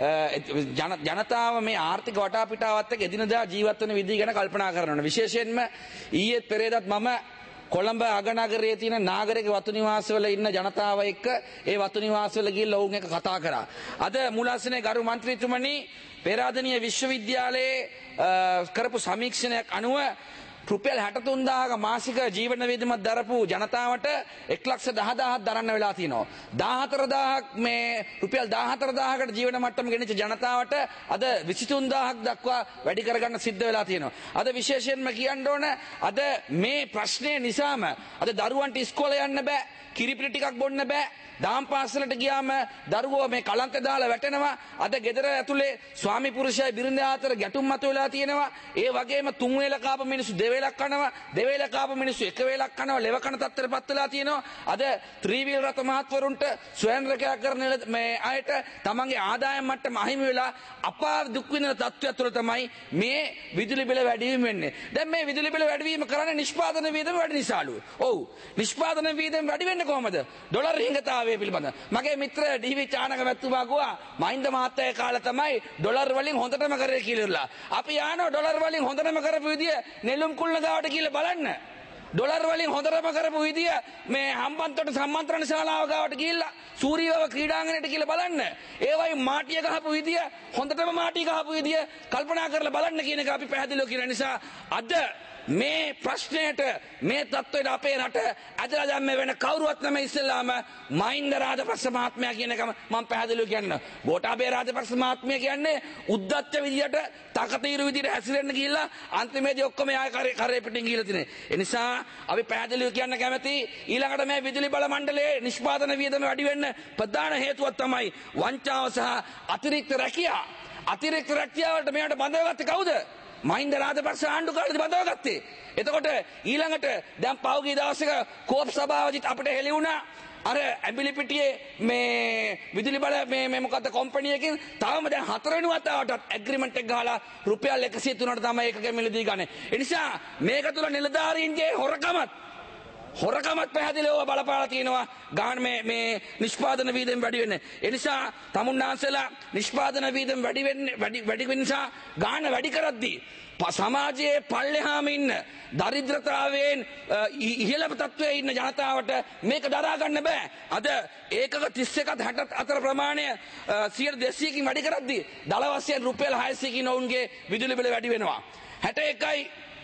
ජනතාව මේ ආර්ථික වටාපිටාවත් එක්ක එදිනදා ජීවත් වෙන විදිහ ගැන කල්පනා කරනවා. විශේෂයෙන්ම ඊයේත් පෙරේදත් මම කොළඹ අගනගරයේ තියෙන නාගරික වතු නිවාසවල ඉන්න ජනතාව එක්ක ඒ වතු නිවාසවල ගිහිල්ලා ඔවුන් එක්ක කතා කරා. අද මුලස්සනේ ගරු මන්ත්‍රීතුමනි පෙරාදෙණිය විශ්වවිද්‍යාලයේ කරපු සමීක්ෂණයක් අනුව රුපියල් හැටතුන් දාහක මාසික ජීවන වියදමක් දරපු ජනතාවට එක් ලක්ෂ දහ දාහක් දරන්න වෙලා තියෙනවා. දාහතර දාහක් මේ රුපියල් දාහතර දාහකට ජීවන මට්ටම ගෙනිච්ච ජනතාවට අද විසිතුන් දාහක් දක්වා වැඩි කරගන්න සිද්ධ වෙලා තියෙනවා. අද විශේෂයෙන්ම කියන්න ඕන අද මේ ප්‍රශ්නය නිසාම අද දරුවන්ට ඉස්කෝලේ යන්න බෑ, කිරිපිටි ටිකක් බොන්න බෑ. දාම් පාසලට ගියාම දරුවෝ මේ කලන්ත දාලා වැටෙනවා. අද ගෙදර ඇතුලේ ස්වාමි පුරුෂයයි බිරිඳ අතර ගැටුම් මතුවලා තියෙනවා. ඒ වගේම තුන් වේල කාප මිනිස්සු දෙවේලක් කනවා, දෙවේල කාප මිනිස්සු එක වේලක් කනවා, ලෙව කන තත්ත්වයටපත් වෙලා තියෙනවා. අද ත්‍රිවිල් රත මහත්වරුන්ට ස්වයං රැකියා කරන මේ අයට තමන්ගේ ආදායම් මට්ටම අහිමි වෙලා අපා දුක් විඳින තත්ත්වයක් තුළ තමයි මේ විදුලි බිල වැඩිවීම වෙන්නේ. දැන් මේ විදුලි බිල වැඩිවීම කරන්නේ නිෂ්පාදන වියදම වැඩි නිසාලු. ඔව්. නිෂ්පාදන වියදම වැඩි වෙන්නේ කොහමද? ඩොලර් හිඟතාව පිළිබඳ මගේ මිත්‍ර ඩීවී චානක මැතිතුමා ගුවා මහින්ද මහත්තයා කාලේ තමයි ඩොලර් වලින් හොඳටම කරේ කියලා. අපි යනවා ඩොලර් වලින් හොඳටම කරපු විදිය නෙළුම් කුල්න ගාවට කියලා බලන්න. ඩොලර් වලින් හොඳටම කරපු විදිය මේ හම්බන්තොට සම්මන්ත්‍රණ ශාලාව ගාවට ගිහිල්ලා සූරියව ක්‍රීඩාංගණයට කියලා බලන්න. ඒ වගේ මාටිය ගහපු විදිය හොඳටම මාටිය ගහපු විදිය කල්පනා කරලා බලන්න කියන එක අපි පැහැදිලිව කියන නිසා අද මේ ප්‍රශ්නයට මේ තත්ත්වයට අපේ රට ඇදලා දැම්මේ වෙන කවුරුවත් නෙමෙයි ඉස්සෙල්ලාම මහින්ද රාජපක්ෂ මහත්මයා කියන එක මම පැහැදිලිව කියන්න. ගෝඨාභය රාජපක්ෂ මහත්මයා කියන්නේ උද්දච්ච විදියට තකතිරු විදියට හැසිරෙන්න ගිහිල්ලා අන්තිමේදී ඔක්කොම යාය කරේ කරේ පිටින් ගිහිල්ලා තිනේ. ඒ නිසා අපි පැහැදිලිව කියන්න කැමති ඊළඟට මේ විදුලි බල මණ්ඩලයේ නිෂ්පාදන වියදම වැඩි වෙන්න ප්‍රධාන හේතුවක් තමයි වංචාව සහ අතිරික්ත රැකියාව. අතිරික්ත රැකියාවට මෙයාට බඳවගත්තේ කවුද? මහින්ද රාජපක්ෂ ආණ්ඩු කාලේදී බඳවගත්තේ. එතකොට ඊළඟට දැන් පෞගී දවසක කෝප් සභාවදිත් අපිට හෙළි වුණා අර ඇඹිලිපිටියේ මේ විදුලි බල මේ මේ මොකද්ද කම්පැනි එකකින් තාම දැන් හතරවෙනි වතාවටත් ඇග්‍රීමන්ට් එක ගහලා රුපියල් එකසිය තුනට තමයි ඒකක මිලදී ගන්න. ඒ නිසා මේක තුල නිලධාරීන්ගේ හොරකමත් හොරකමත් පැහැදිලිව බලපාලා තියෙනවා ගාන මේ මේ නිෂ්පාදන වීදම් වැඩි වෙන්නේ. ඒ නිසා තමුන්නාන්සලා නිෂ්පාදන වීදම් වැඩි වෙන්නේ වැඩි වැඩි වෙන නිසා ගාන වැඩි කරද්දී සමාජයේ පල්ලෙහාම ඉන්න දරිද්‍රතාවයෙන් ඉහළ තත්ත්වයේ ඉන්න ජනතාවට මේක දරා ගන්න බෑ. අද ඒකක තිස් එකත් හැටත් අතර ප්‍රමාණය සියයට දෙසීයකින් වැඩි කරද්දී දල වශයෙන් රුපියල් හයසීයකින් ඔවුන්ගේ විදුලි බිල වැඩි වෙනවා. හැට එකයි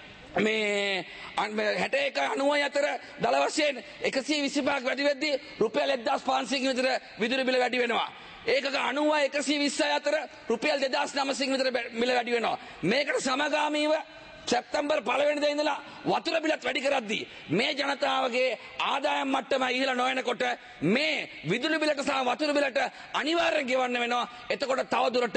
මේ හැට එක අනුවයි අතර දල වශයෙන් එකසිය විසිපහක් වැඩි වෙද්දී රුපියල් එක්දාස් පන්සීයකින් විතර විදුලි බිල වැඩි වෙනවා. ඒකක අනුවයි එකසිය විස්සයි අතර රුපියල් දෙදාස් නවසීයකින් විතර බිල වැඩි වෙනවා. මේකට සමගාමීව සැප්තැම්බර් පළවෙනිදා ඉඳලා වතුර බිලත් වැඩි කරද්දී මේ ජනතාවගේ ආදායම් මට්ටම ඉහළ නොවනකොට මේ විදුලි බිලට සහ වතුර බිලට අනිවාර්යෙන් ගෙවන්න වෙනවා. එතකොට තව දුරටත්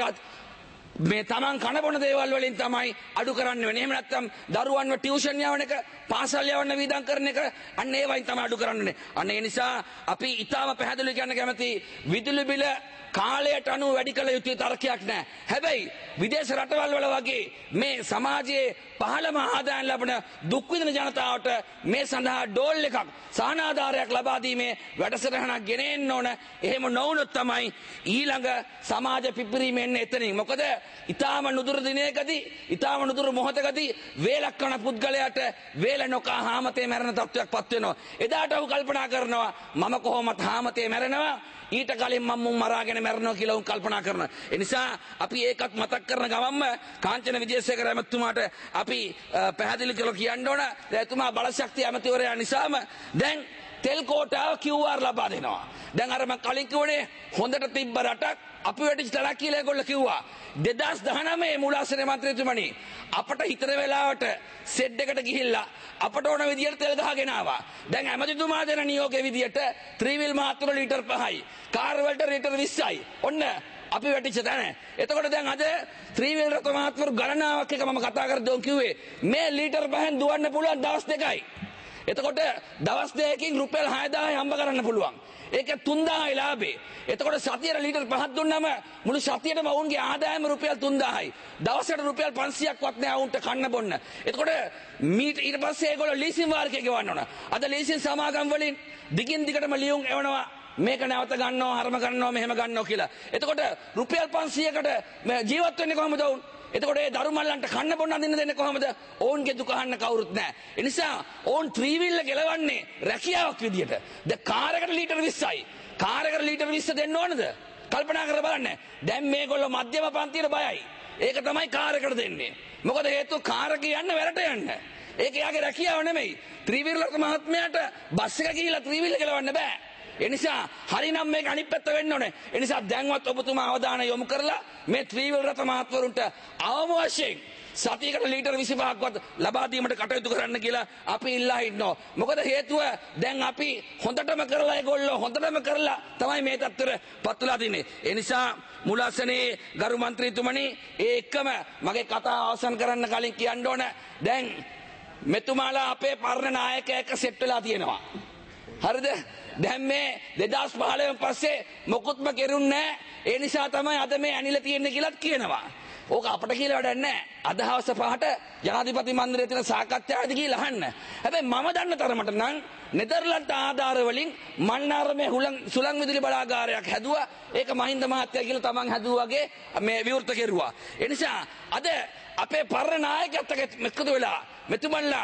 මේ තමන් කන බොන දේවල් වලින් තමයි අඩු කරන්න වෙන්නේ. එහෙම නැත්නම් දරුවන්ව ටියුෂන් යවන එක, පාසල් යවන්න වීදම් කරන එක අන්න ඒ වයින් තමයි අඩු කරන්නේ. අන්න ඒ නිසා අපි ඊටාම පැහැදිලිව කියන්න කැමති විදුලි බිල කාලයට අනුව වැඩි කළ යුතු තර්කයක් නැහැ. හැබැයි විදේශ රටවල් වල වගේ මේ සමාජයේ පහළම ආදායම් ලබන දුක් විඳින ජනතාවට මේ සඳහා ඩෝල් එකක් සහනාධාරයක් ලබා දීමේ වැඩසටහනක් ගෙනෙන්න ඕන. එහෙම නොවුනොත් තමයි ඊළඟ සමාජ පිපිරීම එන්නේ එතනින්. මොකද ඊටාම නුදුරු දිනයකදී ඊටාම නුදුරු මොහොතකදී වේලක් කරන පුද්ගලයාට වේල නොකා හාමතේ මැරෙන තත්ත්වයක් පත් වෙනවා. එදාට ඔහු කල්පනා කරනවා මම කොහොමද හාමතේ මැරෙනවා ඊට කලින් මම මුන් මරාගෙන මැරෙනවා කියලා උන් කල්පනා කරනවා. ඒ නිසා අපි ඒකත් මතක් කරන ගමන්ම කාංචන විජේසේකර ඇමතුමාට අපි පැහැදිලි කරලා කියන්න ඕන. එතුමා බලශක්තිය ඇමතිවරයා නිසාම දැන් තෙල් කෝටාව කිව් ආර් ලබා දෙනවා. දැන් අර මම කලින් කිව්වනේ හොඳට තිබ්බ රටක් අපි වැටිච්ච තරක් කියලා ඒගොල්ලෝ කිව්වා. දෙදාස් දහනවය මූලාසන මන්ත්‍රීතුමනි අපට හිතන වෙලාවට සෙඩ් එකට ගිහිල්ලා අපට ඕන විදියට තෙල් ගහගෙන ආවා. දැන් ඇමතිතුමා දෙන නියෝගයේ විදියට ත්‍රිවිල් මාත්‍ර ලීටර් පහයි, කාර් වලට ලීටර් විස්සයි. ඔන්න අපි වැටිච්ච තැන. එතකොට දැන් අද ත්‍රිවිල් රත මාත්‍ර ගණනාවක් එක මම කතා කරද්දී කිව්වේ මේ ලීටර් පහෙන් දුවන්න පුළුවන් දවස් දෙකයි. එතකොට දවස් දෙකකින් රුපියල් හයදාහයි හම්බ කරන්න පුළුවන්. ඒක තුන්දාහයි ලාභේ. එතකොට සතියට ලීටර් පහක් දුන්නම මුළු සතියටම වුන්ගේ ආදායම රුපියල් තුන්දාහයි. දවසට රුපියල් පන්සීයක් වත් නෑ වුන්ට කන්න බොන්න. එතකොට මීට ඊට පස්සේ ඒගොල්ලෝ ලීසින් වාරිකය ගෙවන්න ඕන. අද ලීසින් සමාගම් වලින් දිගින් දිගටම ලියුම් එවනවා. මේක නැවත ගන්නවා, හරම ගන්නවා, මෙහෙම ගන්නවා කියලා. එතකොට රුපියල් පන්සීයකට ජීවත් වෙන්නේ කොහමද වුන්? එතකොට ඒ දරුමල්ලන්ට කන්න බොන්න අඳින්න දෙන්නේ කොහමද? ඔවුන්ගේ දුක අහන්න කවුරුත් නැහැ. ඒ නිසා ඔවුන් ත්‍රිවිල් ගෙලවන්නේ රැකියාවක් විදියට. දැන් කාර් එකට ලීටර් විස්සයි. කාර් එකට ලීටර් විස්ස දෙන්න ඕනද? කල්පනා කරලා බලන්න. දැන් මේගොල්ලෝ මධ්‍යම පන්තියට බයයි. ඒක තමයි කාර් එකට දෙන්නේ. මොකද හේතුව කාර් එක යන්න වැරට යන්න. ඒක යාගේ රැකියාව නෙමෙයි. ත්‍රිවිල් රත මහත්මයාට බස් එක ගිහිල්ලා ත්‍රිවිල් ගෙලවන්න බෑ. ඒ නිසා හරිනම් මේක අනිත් පැත්ත වෙන්න ඕනේ. ඒ නිසා දැන්වත් ඔබතුමා අවධානය යොමු කරලා මේ ත්‍රිවිල් රත මහත්වරුන්ට අවම වශයෙන් සතියකට ලීටර් විසිපහක්වත් ලබා දීමට කටයුතු කරන්න කියලා අපි ඉල්ලා ඉන්නවා. මොකද හේතුව දැන් අපි හොඳටම කරලා ඒගොල්ලෝ හොඳටම කරලා තමයි මේ තත්ත්වෙට පත් වෙලා තින්නේ. ඒ නිසා මුලාසනේ ගරු මන්ත්‍රීතුමනි ඒ එක්කම මගේ කතාව අවසන් කරන්න කලින් කියන්න ඕන දැන් මෙතුමාලා අපේ පරණ නායකයෙක් එක්ක සෙට් වෙලා තියෙනවා. හරිද? දැන් මේ දෙදාස් පහළොවෙන් පස්සේ මොකුත්ම කෙරුන්නේ නැහැ. ඒ නිසා තමයි අද මේ ඇනිලා තියෙන්නේ කියලාත් කියනවා. ඕක අපට කියලා වැඩක් නැහැ. අද හවස පහට ජනාධිපති මන්දිරයේ තියෙන සාකච්ඡාවේදී කියලා අහන්න. හැබැයි මම දන්න තරමට නම් නෙදර්ලන්ත ආධාර වලින් මන්නාරමේ සුළං විදුලි බලාගාරයක් හැදුවා. ඒක මහින්ද මහත්තයා කියලා තමන් හැදුවා වගේ මේ විවෘත කෙරුවා. ඒ නිසා අද අපේ පරණ නායකයත් එක්ක එකතු වෙලා මෙතුමන්ලා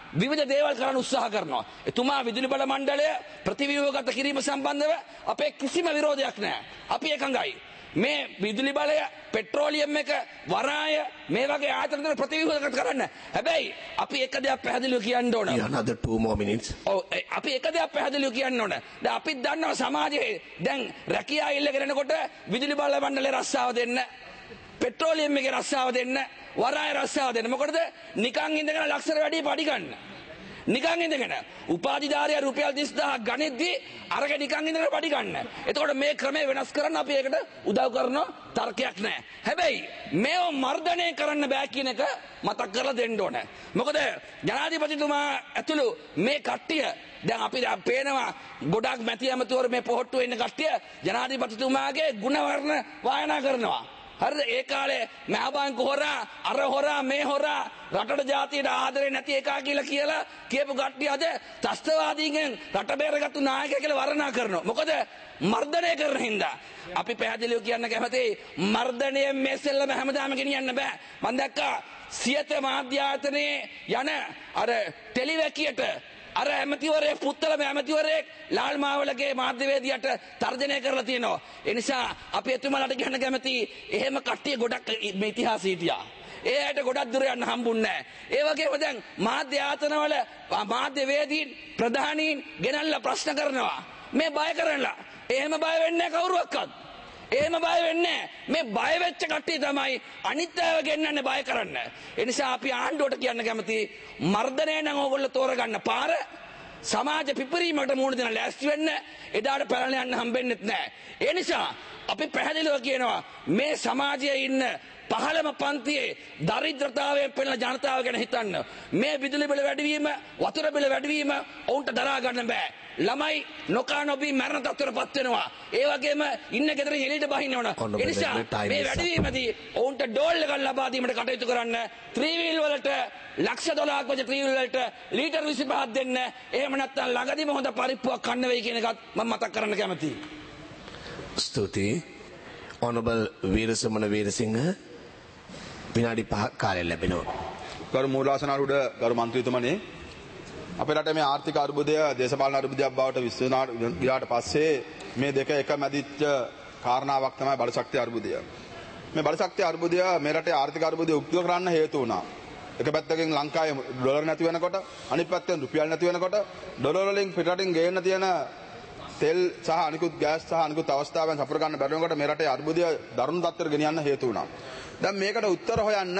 විවිධ දේවල් කරන්න උත්සාහ කරනවා. එතුමා විදුලි බල මණ්ඩලය ප්‍රතිව්‍යුහගත කිරීම සම්බන්ධව අපේ කිසිම විරෝධයක් නැහැ. අපි එකඟයි. මේ විදුලි බලය පෙට්‍රෝලියම් එක වරාය මේ වගේ ආයතන වල ප්‍රතිව්‍යුහගත කරන්න. හැබැයි අපි එක දෙයක් පැහැදිලිව කියන්න ඕන. another two more minutes. ඔව් අපි එක දෙයක් පැහැදිලිව කියන්න ඕන. දැන් අපිත් දන්නවා සමාජයේ දැන් රැකියා ඉල්ලගෙන එනකොට විදුලි බල මණ්ඩලේ රස්සාව දෙන්න, පෙට්‍රෝලියම් එකේ රස්සාව දෙන්න, වරාය රස්සාව දෙන්න. මොකටද? නිකන් ඉඳගෙන ලක්ෂර වැඩි පඩි ගන්න. නිකන් ඉඳගෙන උපාධිධාරියා රුපියල් තිස් දහසක් ගනිද්දී අරක නිකන් ඉඳගෙන පඩි ගන්න. එතකොට මේ ක්‍රමය වෙනස් කරන්න අපි ඒකට උදව් කරන තර්කයක් නැහැ. හැබැයි මේව මර්ධනය කරන්න බෑ කියන එක මතක් කරලා දෙන්න ඕනේ. මොකද ජනාධිපතිතුමා ඇතුළු මේ කට්ටිය දැන් අපි පේනවා ගොඩක් මැති ඇමතිවරු මේ පොහොට්ටුවේ ඉන්න කට්ටිය ජනාධිපතිතුමාගේ ගුණ වර්ණ වායනා කරනවා. හරිද? ඒ කාලේ මහබංකු හොරා අර හොරා මේ හොරා රටට ජාතියට ආදරේ නැති එකා කියලා කියලා කියපු කට්ටිය අද ත්‍ස්තවාදීන්ගෙන් රට බේරගත්තු නායකයෙක් කියලා වර්ණනා කරනවා. මොකද මර්ධනය කරන හින්දා. අපි පැහැදිලිව කියන්න කැමතියි මර්ධනය මේ සෙල්ලම හැමදාම ගෙනියන්න බෑ. මම දැක්කා සියත මාධ්‍ය ආයතනයේ යන අර ටෙලිවැකියට අර ඇමතිවරයෙක් පුත්තලම ඇමතිවරයෙක් ලාල් මාවලගේ මාධ්‍යවේදියට තර්ජනය කරලා තියෙනවා. ඒ නිසා අපි එතුමාලට කියන්න කැමති එහෙම කට්ටිය ගොඩක් මේ ඉතිහාසයේ හිටියා. ඒ ඇයට ගොඩක් දුර යන්න හම්බුන්නේ නැහැ. ඒ වගේම දැන් මාධ්‍ය ආයතනවල මාධ්‍යවේදීන් ප්‍රධානීන් ගෙනල්ලා ප්‍රශ්න කරනවා. මේ බය කරලා. එහෙම බය වෙන්නේ නැහැ කවුරුවක්වත්. එහෙම බය වෙන්නේ මේ බය වෙච්ච කට්ටිය තමයි අනිත් අයව ගෙන්නන්නේ බය කරන්න. ඒ නිසා අපි ආණ්ඩුවට කියන්න කැමති මර්ධනය නම් ඕගොල්ලෝ තෝරගන්න පාර සමාජ පිපරීමකට මුහුණ දෙන ලෑස්ති වෙන්න එදාට පැනලා යන්න හම්බෙන්නෙත් නැහැ. ඒ නිසා අපි පැහැදිලිව කියනවා මේ සමාජයේ ඉන්න පහළම පන්තියේ දරිද්‍රතාවයෙන් පෙළෙන ජනතාව ගැන හිතන්න. මේ විදුලි බිල වැඩිවීම, වතුර බිල වැඩිවීම ඔවුන්ට දරා ගන්න බෑ. ළමයි නොකා නොබී මරණ තත්ත්වයටපත් වෙනවා. ඒ වගේම ඉන්න ගෙදරින් එළියට බහින්න ඕන. ඒ නිසා මේ වැඩිවීමදී ඔවුන්ට ඩෝල් එකක් ලබා දීමට කටයුතු කරන්න. ත්‍රිවිල් වලට ලක්ෂ දොළහක් වගේ ත්‍රිවිල් වලට ලීටර් විසිපහක් දෙන්න. එහෙම නැත්නම් ළඟදීම හොඳ පරිප්පුවක් කන්න වෙයි කියන එකත් මම මතක් කරන්න කැමතියි. ස්තුතියි. Honorable වීරසමන වීරසිංහ විනාඩි පහක් කාලය ලැබෙනවා. ගරු මූලාසනාරූඪ ගරු මන්ත්‍රීතුමනි, අපේ රටේ මේ ආර්ථික අර්බුදය දේශපාලන අර්බුදයක් බවට විශ්වනා ගියාට පස්සේ මේ දෙක එක මැදිච්ච කාරණාවක් තමයි බලශක්ති අර්බුදය. මේ බලශක්ති අර්බුදය මේ රටේ ආර්ථික අර්බුදය උක්තිය කරන්න හේතු වුණා. එක පැත්තකින් ලංකාවේ ඩොලර් නැති වෙනකොට, අනිත් පැත්තෙන් රුපියල් නැති වෙනකොට ඩොලර් වලින් පිටරටින් ගේන්න තියෙන තෙල් සහ අනිකුත් ගෑස් සහ අනිකුත් අවස්ථාවෙන් සපුර ගන්න බැරි වෙනකොට මේ රටේ අර්බුදය දරුණු තත්ත්වයකට ගෙනියන්න හේතු වුණා. දැන් මේකට උත්තර හොයන්න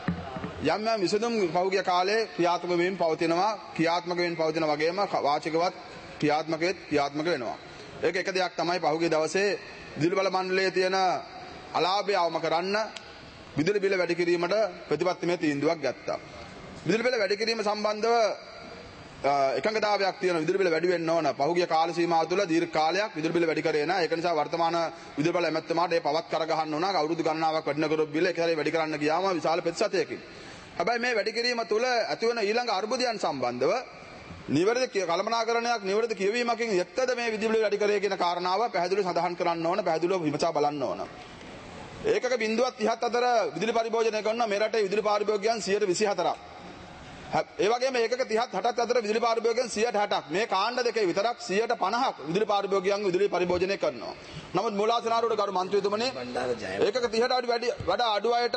යම් යම් විසඳුම් පහුගිය කාලේ ක්‍රියාත්මක වෙමින් පවතිනවා. ක්‍රියාත්මක වෙමින් පවතින වගේම වාචිකවත් ක්‍රියාත්මකෙත් ක්‍රියාත්මක වෙනවා. ඒක එක දෙයක් තමයි පහුගිය දවසේ විදුලි බල මණ්ඩලයේ තියෙන අලාභය අවම කරන්න විදුලි බිල වැඩි කිරීමට ප්‍රතිපත්තිමය තීන්දුවක් ගත්තා. විදුලි බිල වැඩි කිරීම සම්බන්ධව එකඟතාවයක් තියෙන විදුලි බිල වැඩි වෙන්න ඕන. පහුගිය කාල සීමාව තුළ දීර්ඝ කාලයක් විදුලි බිල වැඩි කරේ නැහැ. ඒක නිසා වර්තමාන විදුලි බල ඇමැත්තුමාට ඒ පවත් කර ගහන්න ඕන. අවුරුදු ගණනාවක් වැඩින කරොත් බිල එකසාරේ වැඩි කරන්න ගියාම විශාල ප්‍රතිශතයකින්. හැබැයි මේ වැඩි කිරීම තුළ ඇතිවන ඊළඟ අර්බුදයන් සම්බන්ධව නිවැරදි කළමනාකරණයක් නිවැරදි කියවීමකින් එක්කද මේ විදුලි බිල වැඩි කරේ කියන කාරණාව පැහැදිලිව සඳහන් කරන්න ඕන. පැහැදිලිව විමසා බලන්න ඕන. ඒකක බිංදුවක් තිහක් අතර විදුලි පරිභෝජනය කරන මේ රටේ විදුලි පරිභෝගකයන් සියයට විසි හතරක්. ඒ වගේම ඒකක තිහක් හටක් අතර විදුලි පරිභෝගකයන් සියයට හැටක්. මේ කාණ්ඩ දෙකේ විතරක් සියයට පනහක් විදුලි පරිභෝගකයන් විදුලි පරිභෝජනය කරනවා. නමුත් මූලාසනාරූඪ ගරු මන්ත්‍රීතුමනි, ඒකක තිහට වඩා අඩු අයට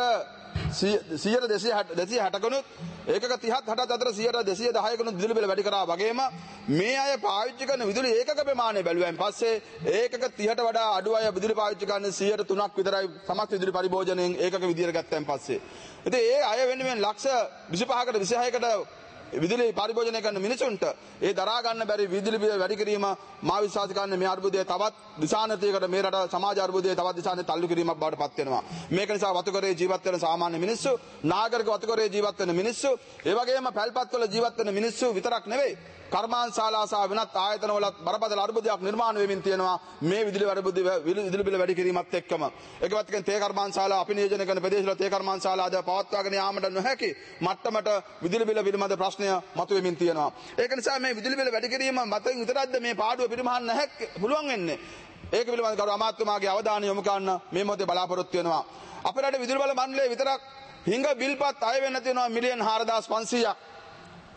සියයට දෙසිය හැටකනුත් ඒකක තිහක් හටක් අතර සියයට දෙසිය දහයකනුත් විදුලි බිල වැඩි කරා වගේම මේ අය පාවිච්චි කරන විදුලි ඒකක ප්‍රමාණය බැලුවෙන් පස්සේ ඒකක තිහට වඩා අඩු අය විදුලි පාවිච්චි කරන සියයට තුනක් විතරයි සමස්ත විදුලි පරිභෝජනයෙන් ඒකක විදියට ගත්තන් පස්සේ. ඉතින් ඒ අය වෙනුවෙන් ලක්ෂ විසිපහකට විසිහයකට විදුලි පරිභෝජනය කරන මිනිසුන්ට ඒ දරා ගන්න බැරි විදුලි බිල වැඩි කිරීම මා විශ්වාස කරන්නේ මේ අර්බුදය තවත් දිශානතියකට මේ රට සමාජ අර්බුදය තවත් දිශානතියට තල්ලු කිරීමක් බවට පත් වෙනවා. මේක නිසා වතුකරේ ජීවත් වෙන සාමාන්‍ය මිනිස්සු, නාගරික වතුකරේ ජීවත් වෙන මිනිස්සු, ඒ වගේම පැල්පත්වල ජීවත් වෙන මිනිස්සු විතරක් නෙවෙයි, කර්මාන්තශාලා සහ වෙනත් ආයතනවලත් බරපතල අර්බුදයක් නිර්මාණය වෙමින් තියෙනවා මේ විදුලි අර්බුදය විදුලි බිල වැඩි කිරීමත් එක්කම. ඒක පැත්තකින් තේ කර්මාන්තශාලා අපි නියෝජනය කරන ප්‍රදේශවල තේ කර්මාන්තශාලා අද පවත්වාගෙන යාමට නොහැකි මට්ටමට විදුලි බිල පිළිබඳ ප්‍රශ්නය මතුවෙමින් තියෙනවා. ඒක නිසා මේ විදුලි බිල වැඩි කිරීම මතින් විතරක්ද මේ පාඩුව පිරිමහන්න නැහැ පුළුවන් වෙන්නේ. ඒක පිළිබඳව ගරු අමාත්‍යතුමාගේ අවධානය යොමු කරන්න මේ මොහොතේ බලාපොරොත්තු වෙනවා. අපේ රටේ විදුලි බල මණ්ඩලයේ විතරක් හිඟ බිල්පත් අය වෙන්න තියෙනවා මිලියන් හාරදාස් පන්සීයක්.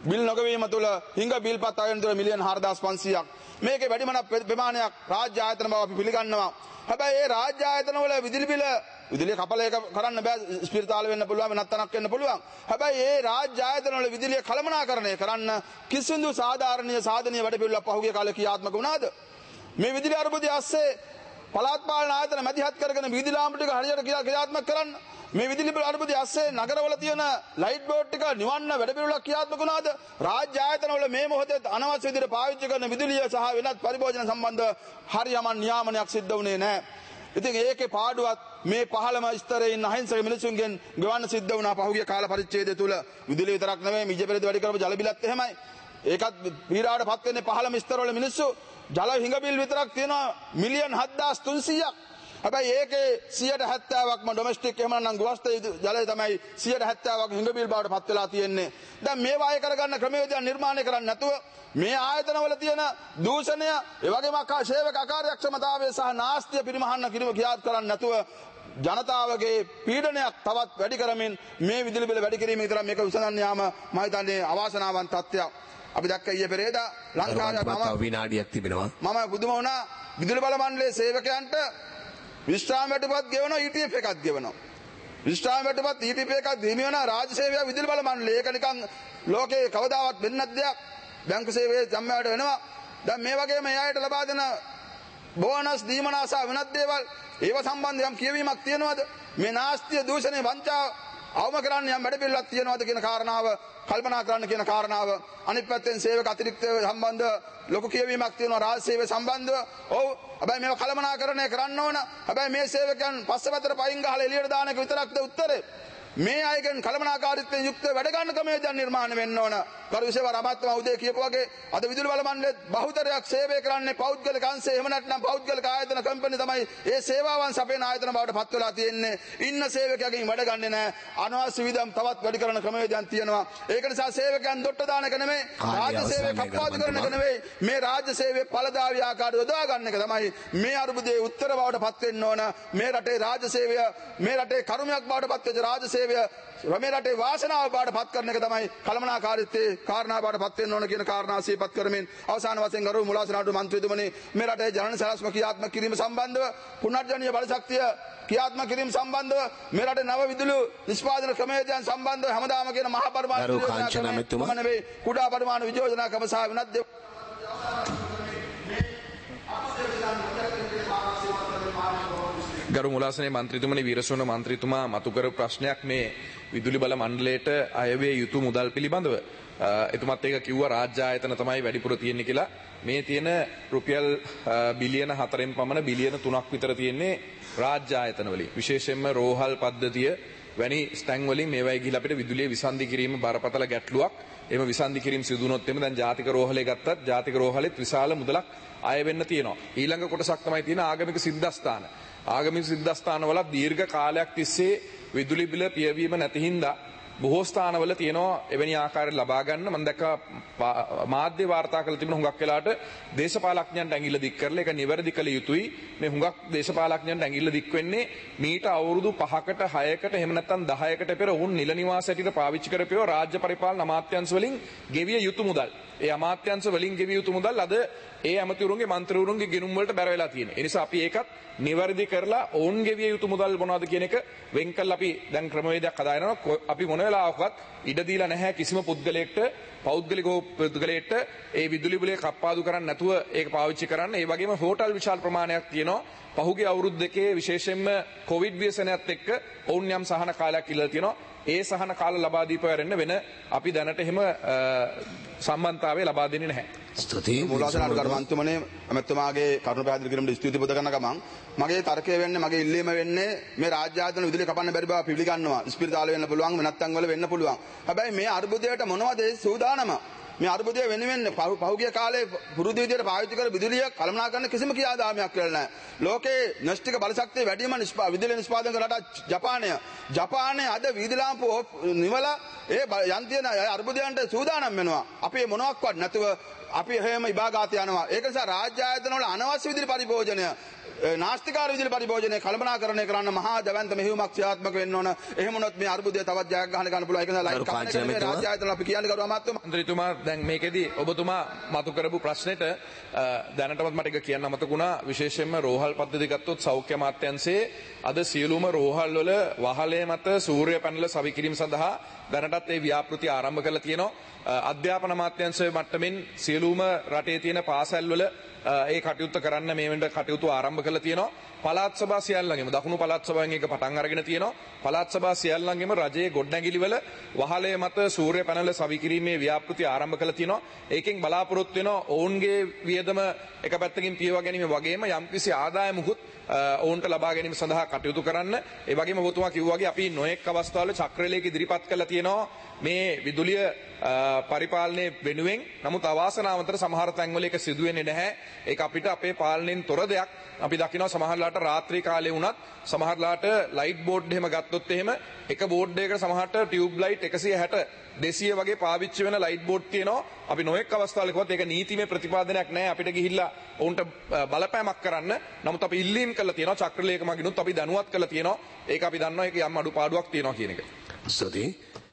බිල් නොගවීම තුළ හිඟ බිල්පත් අයන තුළ මිලියන හාරදාස් පන්සීයක් මේකේ වැඩිමන ප්‍රමාණයක් රාජ්‍ය ආයතන බව අපි පිළිගන්නවා. හැබැයි ඒ රාජ්‍ය ආයතන වල විදුලි බිල විදුලිය කපල එක කරන්න බෑ ස්පිරිතාල වෙන්න පුළුවන් වෙනත් තැනක් වෙන්න පුළුවන්. හැබැයි ඒ රාජ්‍ය ආයතන වල විදුලිය කළමනාකරණය කරන්න කිසිදු සාධාරණීය සාධනීය වැඩපිළිවෙලක් පහුගිය කාලේ ක්‍රියාත්මක වුණාද? මේ විදුලි අර්බුදය ඇස්සේ පළාත් පාලන ආයතන මැදිහත් කරගෙන විදුලි ලාම්පු ටික හරියට ක්‍රියාත්මක කරන්න මේ විදුලි අර්බුදය ඇස්සේ නගරවල තියෙන ලයිට් බෝඩ් ටික නිවන්න වැඩපිළිවෙලක් ක්‍රියාත්මක වුණාද? රාජ්‍ය ආයතන වල මේ මොහොතේ අනවශ්‍ය විදිහට පාවිච්චි කරන විදුලිය සහ වෙනත් පරිභෝජන සම්බන්ධ හරියම නියාමනයක් සිද්ධ වුණේ නැහැ. ඉතින් ඒකේ පාඩුවත් මේ පහළම ස්තරයේ ඉන්න අහිංසක මිනිසුන්ගෙන් ගෙවන්න සිද්ධ වුණා පහුගිය කාල පරිච්ඡේදය තුල. විදුලිය විතරක් නෙමෙයි මිජ පෙරේද වැඩි කරපු ජල බිලත් එහෙමයි. ඒකත් පීඩාවට පත් වෙන්නේ පහළම ස්තරවල මිනිස්සු. ජල හිඟ බිල් විතරක් තියෙනවා මිලියන් හත්දාස් තුන්සීයක්. හැබැයි ඒකේ සියයට හැත්තෑවක්ම ඩොමෙස්ටික් එහෙම නැත්නම් ගෘහස්ථ ජලය තමයි සියයට හැත්තෑවක් හිඟ බිල් බවට පත් වෙලා තියෙන්නේ. දැන් මේ වාය කරගන්න ක්‍රමවේදයන් නිර්මාණය කරන්නේ නැතුව මේ ආයතනවල තියෙන දූෂණය ඒ වගේම සේවක අකාර්යක්ෂමතාවය සහ නාස්තිය පිරිමහන්න කිරීම ක්‍රියාත් කරන්නේ නැතුව ජනතාවගේ පීඩනයක් තවත් වැඩි කරමින් මේ විදුලි බිල වැඩි කිරීම විතර මේක උසඳන්න යාම මම හිතන්නේ අවාසනාවන්ත තත්ත්වයක්. අපි දැක්ක ඊයේ පෙරේදා ලංකාවේ මම විනාඩියක් තිබෙනවා. මම බුදුම වුණා විදුලි බල මණ්ඩලයේ සේවකයන්ට විශ්‍රාම වැටුපත් ගෙවනවා ඊ ටී එෆ් එකක් ගෙවනවා. විශ්‍රාම වැටුපත් ඊ ටී එෆ් එකක් දීම වෙන රාජ්‍ය සේවය විදුලි බල මණ්ඩලය. ඒක නිකන් ලෝකේ කවදාවත් වෙන්නේ නැත් දෙයක්. බැංකු සේවයේ සම්මානයට වෙනවා. දැන් මේ වගේම එයාට ලබා දෙන බෝනස් දීමනාස වෙනත් දේවල් ඒව සම්බන්ධ යම් කියවීමක් තියනවද? මේ නාස්තිය දූෂණය වංචාව අවම කරන්න යම් වැඩ පිළිවෙලක් තියනවද කියන කාරණාව කල්පනා කරන්න කියන කාරණාව. අනිත් පැත්තෙන් සේවක අතිරික්ත සම්බන්ධ ලොකු කියවීමක් තියෙනවා රාජ්‍ය සේවය සම්බන්ධව. ඔව්. හැබැයි මේව කළමනාකරණය කරන්න ඕන. හැබැයි මේ සේවකයන් පස්සපතර පයින් ගහලා එළියට දාන එක විතරක්ද උත්තරේ? මේ අයගෙන් කළමනාකාරීත්වයෙන් යුක්ත වැඩ ගන්න ක්‍රමයන් නිර්මාණය වෙන්න ඕන. කරු විශේෂ අමාත්‍යතුමා උදේ කියපු වගේ අද විදුලි බල මණ්ඩලයේ බහුතරයක් සේවය කරන්නේ පෞද්ගලික අංශය. එහෙම නැත්නම් පෞද්ගලික ආයතන කම්පැනි තමයි ඒ සේවාවන් සපයන ආයතන බවට පත් වෙලා තියෙන්නේ. ඉන්න සේවකයන්ගෙන් වැඩ ගන්නෙ නැහැ. අනවශ්‍ය විදම් තවත් වැඩි කරන ක්‍රමවේදයන් තියෙනවා. ඒක නිසා සේවකයන් දොට්ට දාන එක නෙමෙයි. රාජ්‍ය සේවය කප්පාදු කරන එක නෙමෙයි. මේ රාජ්‍ය සේවයේ ඵලදායී ආකාරය යොදා ගන්න එක තමයි මේ අරුබුදේ උත්තර බවට පත් වෙන්න ඕන. මේ රටේ රාජ්‍ය සේවය මේ රටේ කරුමයක් බවට පත් වෙච්ච රාජ්‍ය සේවය මේ රටේ වාසනාව බවට පත් කරන එක තමයි කළමනාකාරීත්වයේ කාරණා බවට පත් වෙන්න ඕන කියන කාරණා සිහිපත් කරමින් අවසාන වශයෙන් ගරු මුලාසනාඩු මන්ත්‍රීතුමනි මේ රටේ ජනන සලස්ම ක්‍රියාත්මක කිරීම සම්බන්ධව පුනර්ජනනීය බලශක්තිය ක්‍රියාත්මක කිරීම සම්බන්ධව මේ රටේ නව විදුලි නිෂ්පාදන ක්‍රමවේදයන් සම්බන්ධව හැමදාම කියන මහා පරිමාණ යෝජනා නෙවෙයි කුඩා පරිමාණ වියෝජනා ක්‍රම සහ වෙනත් දේවල් ගරු මුලාසනේ මන්ත්‍රීතුමනි වීරසෝන මන්ත්‍රීතුමා මතු කර ප්‍රශ්නයක් මේ විදුලි බල මණ්ඩලයට අයවේ යුතු මුදල් පිළිබඳව. එතුමත් ඒක කිව්වා රාජ්‍ය ආයතන තමයි වැඩිපුර තියෙන්නේ කියලා. මේ තියෙන රුපියල් බිලියන හතරෙන් පමණ බිලියන තුනක් විතර තියෙන්නේ රාජ්‍ය ආයතන වලින්. විශේෂයෙන්ම රෝහල් පද්ධතිය වැනි ස්ටැන් වලින් මේවයි ගිහිලා අපිට විදුලිය විසන්ධි කිරීම බරපතල ගැටලුවක්. එහෙම විසන්ධි කිරීම සිදු වුණොත් එimhe දැන් ජාතික රෝහලේ ගත්තත් ජාතික රෝහලෙත් විශාල මුදලක් අය වෙන්න තියෙනවා. ඊළඟ කොටසක් තමයි තියෙන ආගමික සිද්ධාස්ථාන. ආගමික සිද්ධාස්ථානවල දීර්ඝ කාලයක් තිස්සේ විදුලි බිල පියවීම නැති හින්දා බොහෝ ස්ථානවල තියෙනවා එවැනි ආකාරයට ලබා ගන්න. මම දැක්ක මාධ්‍ය වාර්තා කළ තිබුණ හුඟක් වෙලාට දේශපාලඥයන්ට ඇඟිල්ල දික් කරලා ඒක නිවැරදි කළ යුතුයි. මේ හුඟක් දේශපාලඥයන්ට ඇඟිල්ල දික් වෙන්නේ මීට අවුරුදු පහකට හයකට එහෙම නැත්නම් දහයකට පෙර වුන් නිල නිවාස ඇටියට පාවිච්චි කරපේව රාජ්‍ය පරිපාලන අමාත්‍යාංශ වලින් ගෙවිය යුතු මුදල්. ඒ අමාත්‍යාංශ වලින් ගෙවිය යුතු මුදල් අද ඒ ඇමතිවරුන්ගේ මන්ත්‍රීවරුන්ගේ ගිණුම් වලට බැර වෙලා තියෙනවා. ඒ නිසා අපි ඒකත් නිවැරදි කරලා ඔවුන් ගෙවිය යුතු මුදල් මොනවද කියන එක වෙන් කරලා අපි දැන් ක්‍රමවේදයක් හදාගෙනවා. අපි මොන වෙලාවකවත් ඉඩ දීලා නැහැ කිසිම පුද්ගලයෙක්ට පෞද්ගලික පුද්ගලයෙක්ට ඒ විදුලි බිලේ කප්පාදු කරන්න නැතුව ඒක පාවිච්චි කරන්න. ඒ වගේම හෝටල් විශාල ප්‍රමාණයක් තියෙනවා. පහුගිය අවුරුදු දෙකේ විශේෂයෙන්ම කොවිඩ් ව්‍යසනයත් එක්ක ඔවුන් යම් සහන කාලයක් ඉල්ලලා තියෙනවා. ඒ සහන කාල ලබා දීපවරෙන්න වෙන අපි දැනට එහෙම සම්බන්ධතාවය ලබා දෙන්නේ නැහැ. ස්තුතියි. මුලාසනාඩු ගරුමන්තුමනේ අමතුමාගේ කරුණ පැහැදිලි කිරීමට ස්තුති පුද කරන ගමන් මගේ තර්කය වෙන්නේ මගේ ඉල්ලීම වෙන්නේ මේ රාජ්‍ය ආයතන විදුලිය කපන්න බැරි බව පිළිගන්නවා. ස්පිරිතාල වෙන්න පුළුවන් වෙනත් තැන් වල වෙන්න පුළුවන්. හැබැයි මේ අර්බුදයට මොනවද ඒ සූදානම? මේ අර්බුදය වෙනුවෙන් පහුගිය කාලේ පුරුදු විදියට පාවිච්චි කර විදුලිය කළමනාකරන කිසිම ක්‍රියාදාමයක් කරලා නැහැ. ලෝකේ න්‍යෂ්ටික බලශක්තිය වැඩිම විදුලිය නිෂ්පාදනය කරන රට ජපානය. ජපානයේ අද වීදුලි ලාම්පු නිවලා ඒ යන් තියෙන අර්බුදයන්ට සූදානම් වෙනවා. අපි මොනවාක්වත් නැතුව අපි එහෙම ඉබාගාත යනවා. ඒක නිසා රාජ්‍ය ආයතන වල අනවශ්‍ය විදිහට පරිභෝජනය නාස්තිකාර විදිහට පරිභෝජනය කළමනාකරණය කරන්න මහා දැවැන්ත මෙහෙයුමක් ක්‍රියාත්මක වෙන්න ඕන. එහෙම වුණොත් මේ අර්බුදය තවත් ජයග්‍රහණය ගන්න පුළුවන්. ඒක නිසා ලයිට් කම්පැනි රාජ්‍ය ආයතන අපි කියන්නේ කරුවා මාත්තුමා. මන්ත්‍රීතුමා දැන් මේකෙදී ඔබතුමා මතු කරපු ප්‍රශ්නෙට දැනටමත් මට එක කියන්න මතකුණා. විශේෂයෙන්ම රෝහල් පද්ධතිය ගත්තොත් සෞඛ්‍ය අමාත්‍යාංශයේ අද සියලුම රෝහල් වල වහලේ මත සූර්ය පැනල සවිකිරීම සඳහා දැනටත් ඒ ව්‍යාපෘති ආරම්භ කරලා තියෙනවා. අධ්‍යාපන අමාත්‍යාංශයේ මට්ටමින් සියලුම රටේ තියෙන පාසල් වල ඒ කටයුත්ත කරන්න මේ වෙනට කටයුතු ආරම්භ කරලා තියෙනවා. පළාත් සභා සියල්ලංගෙම දකුණු පළාත් සභාවෙන් එක පටන් අරගෙන තියෙනවා. පළාත් සභා සියල්ලංගෙම රජයේ ගොඩනැගිලි වල වහලේ මත සූර්ය පැනල සවිකිරීමේ ව්‍යාපෘති ආරම්භ කරලා තියෙනවා. ඒකෙන් බලාපොරොත්තු වෙනවා ඔවුන්ගේ වියදම එක පැත්තකින් පියවා ගැනීම වගේම යම්කිසි ආදායමකුත් ඔවුන්ට ලබා ගැනීම සඳහා කටයුතු කරන්න. ඒ වගේම ඔබතුමා කිව්වා වගේ අපි නොඑක් අවස්ථාවල චක්‍රලේඛ ඉදිරිපත් කළා තියෙනවා මේ විදුලිය පරිපාලනයේ වෙනුවෙන්. නමුත් අවාසනාවන්තර සමහර තැන්වල ඒක සිදු වෙන්නේ නැහැ. ඒක අපිට අපේ පාලනයෙන් තොර දෙයක්. අපි දකිනවා සමහරලාට රාත්‍රී කාලේ වුණත් සමහරලාට ලයිට් බෝඩ් එහෙම ගත්තොත් එහෙම එක බෝඩ් එකකට සමහරට ටියුබ් ලයිට් එකසිය හැට දෙසිය වගේ පාවිච්චි වෙන ලයිට් බෝඩ් තියෙනවා. අපි නොඑක් අවස්ථාවලකවත් ඒක නීතිමය ප්‍රතිපාදනයක් නැහැ අපිට ගිහිල්ලා ඔවුන්ට බලපෑමක් කරන්න. නමුත් අපි ඉල්ලීම් කළා තියෙනවා චක්‍රලේඛ මගිනුත් අපි දැනුවත් කළා තියෙනවා. ඒක අපි දන්නවා ඒක යම් අඩුපාඩුවක් තියෙනවා කියන එක. ස්තුතියි.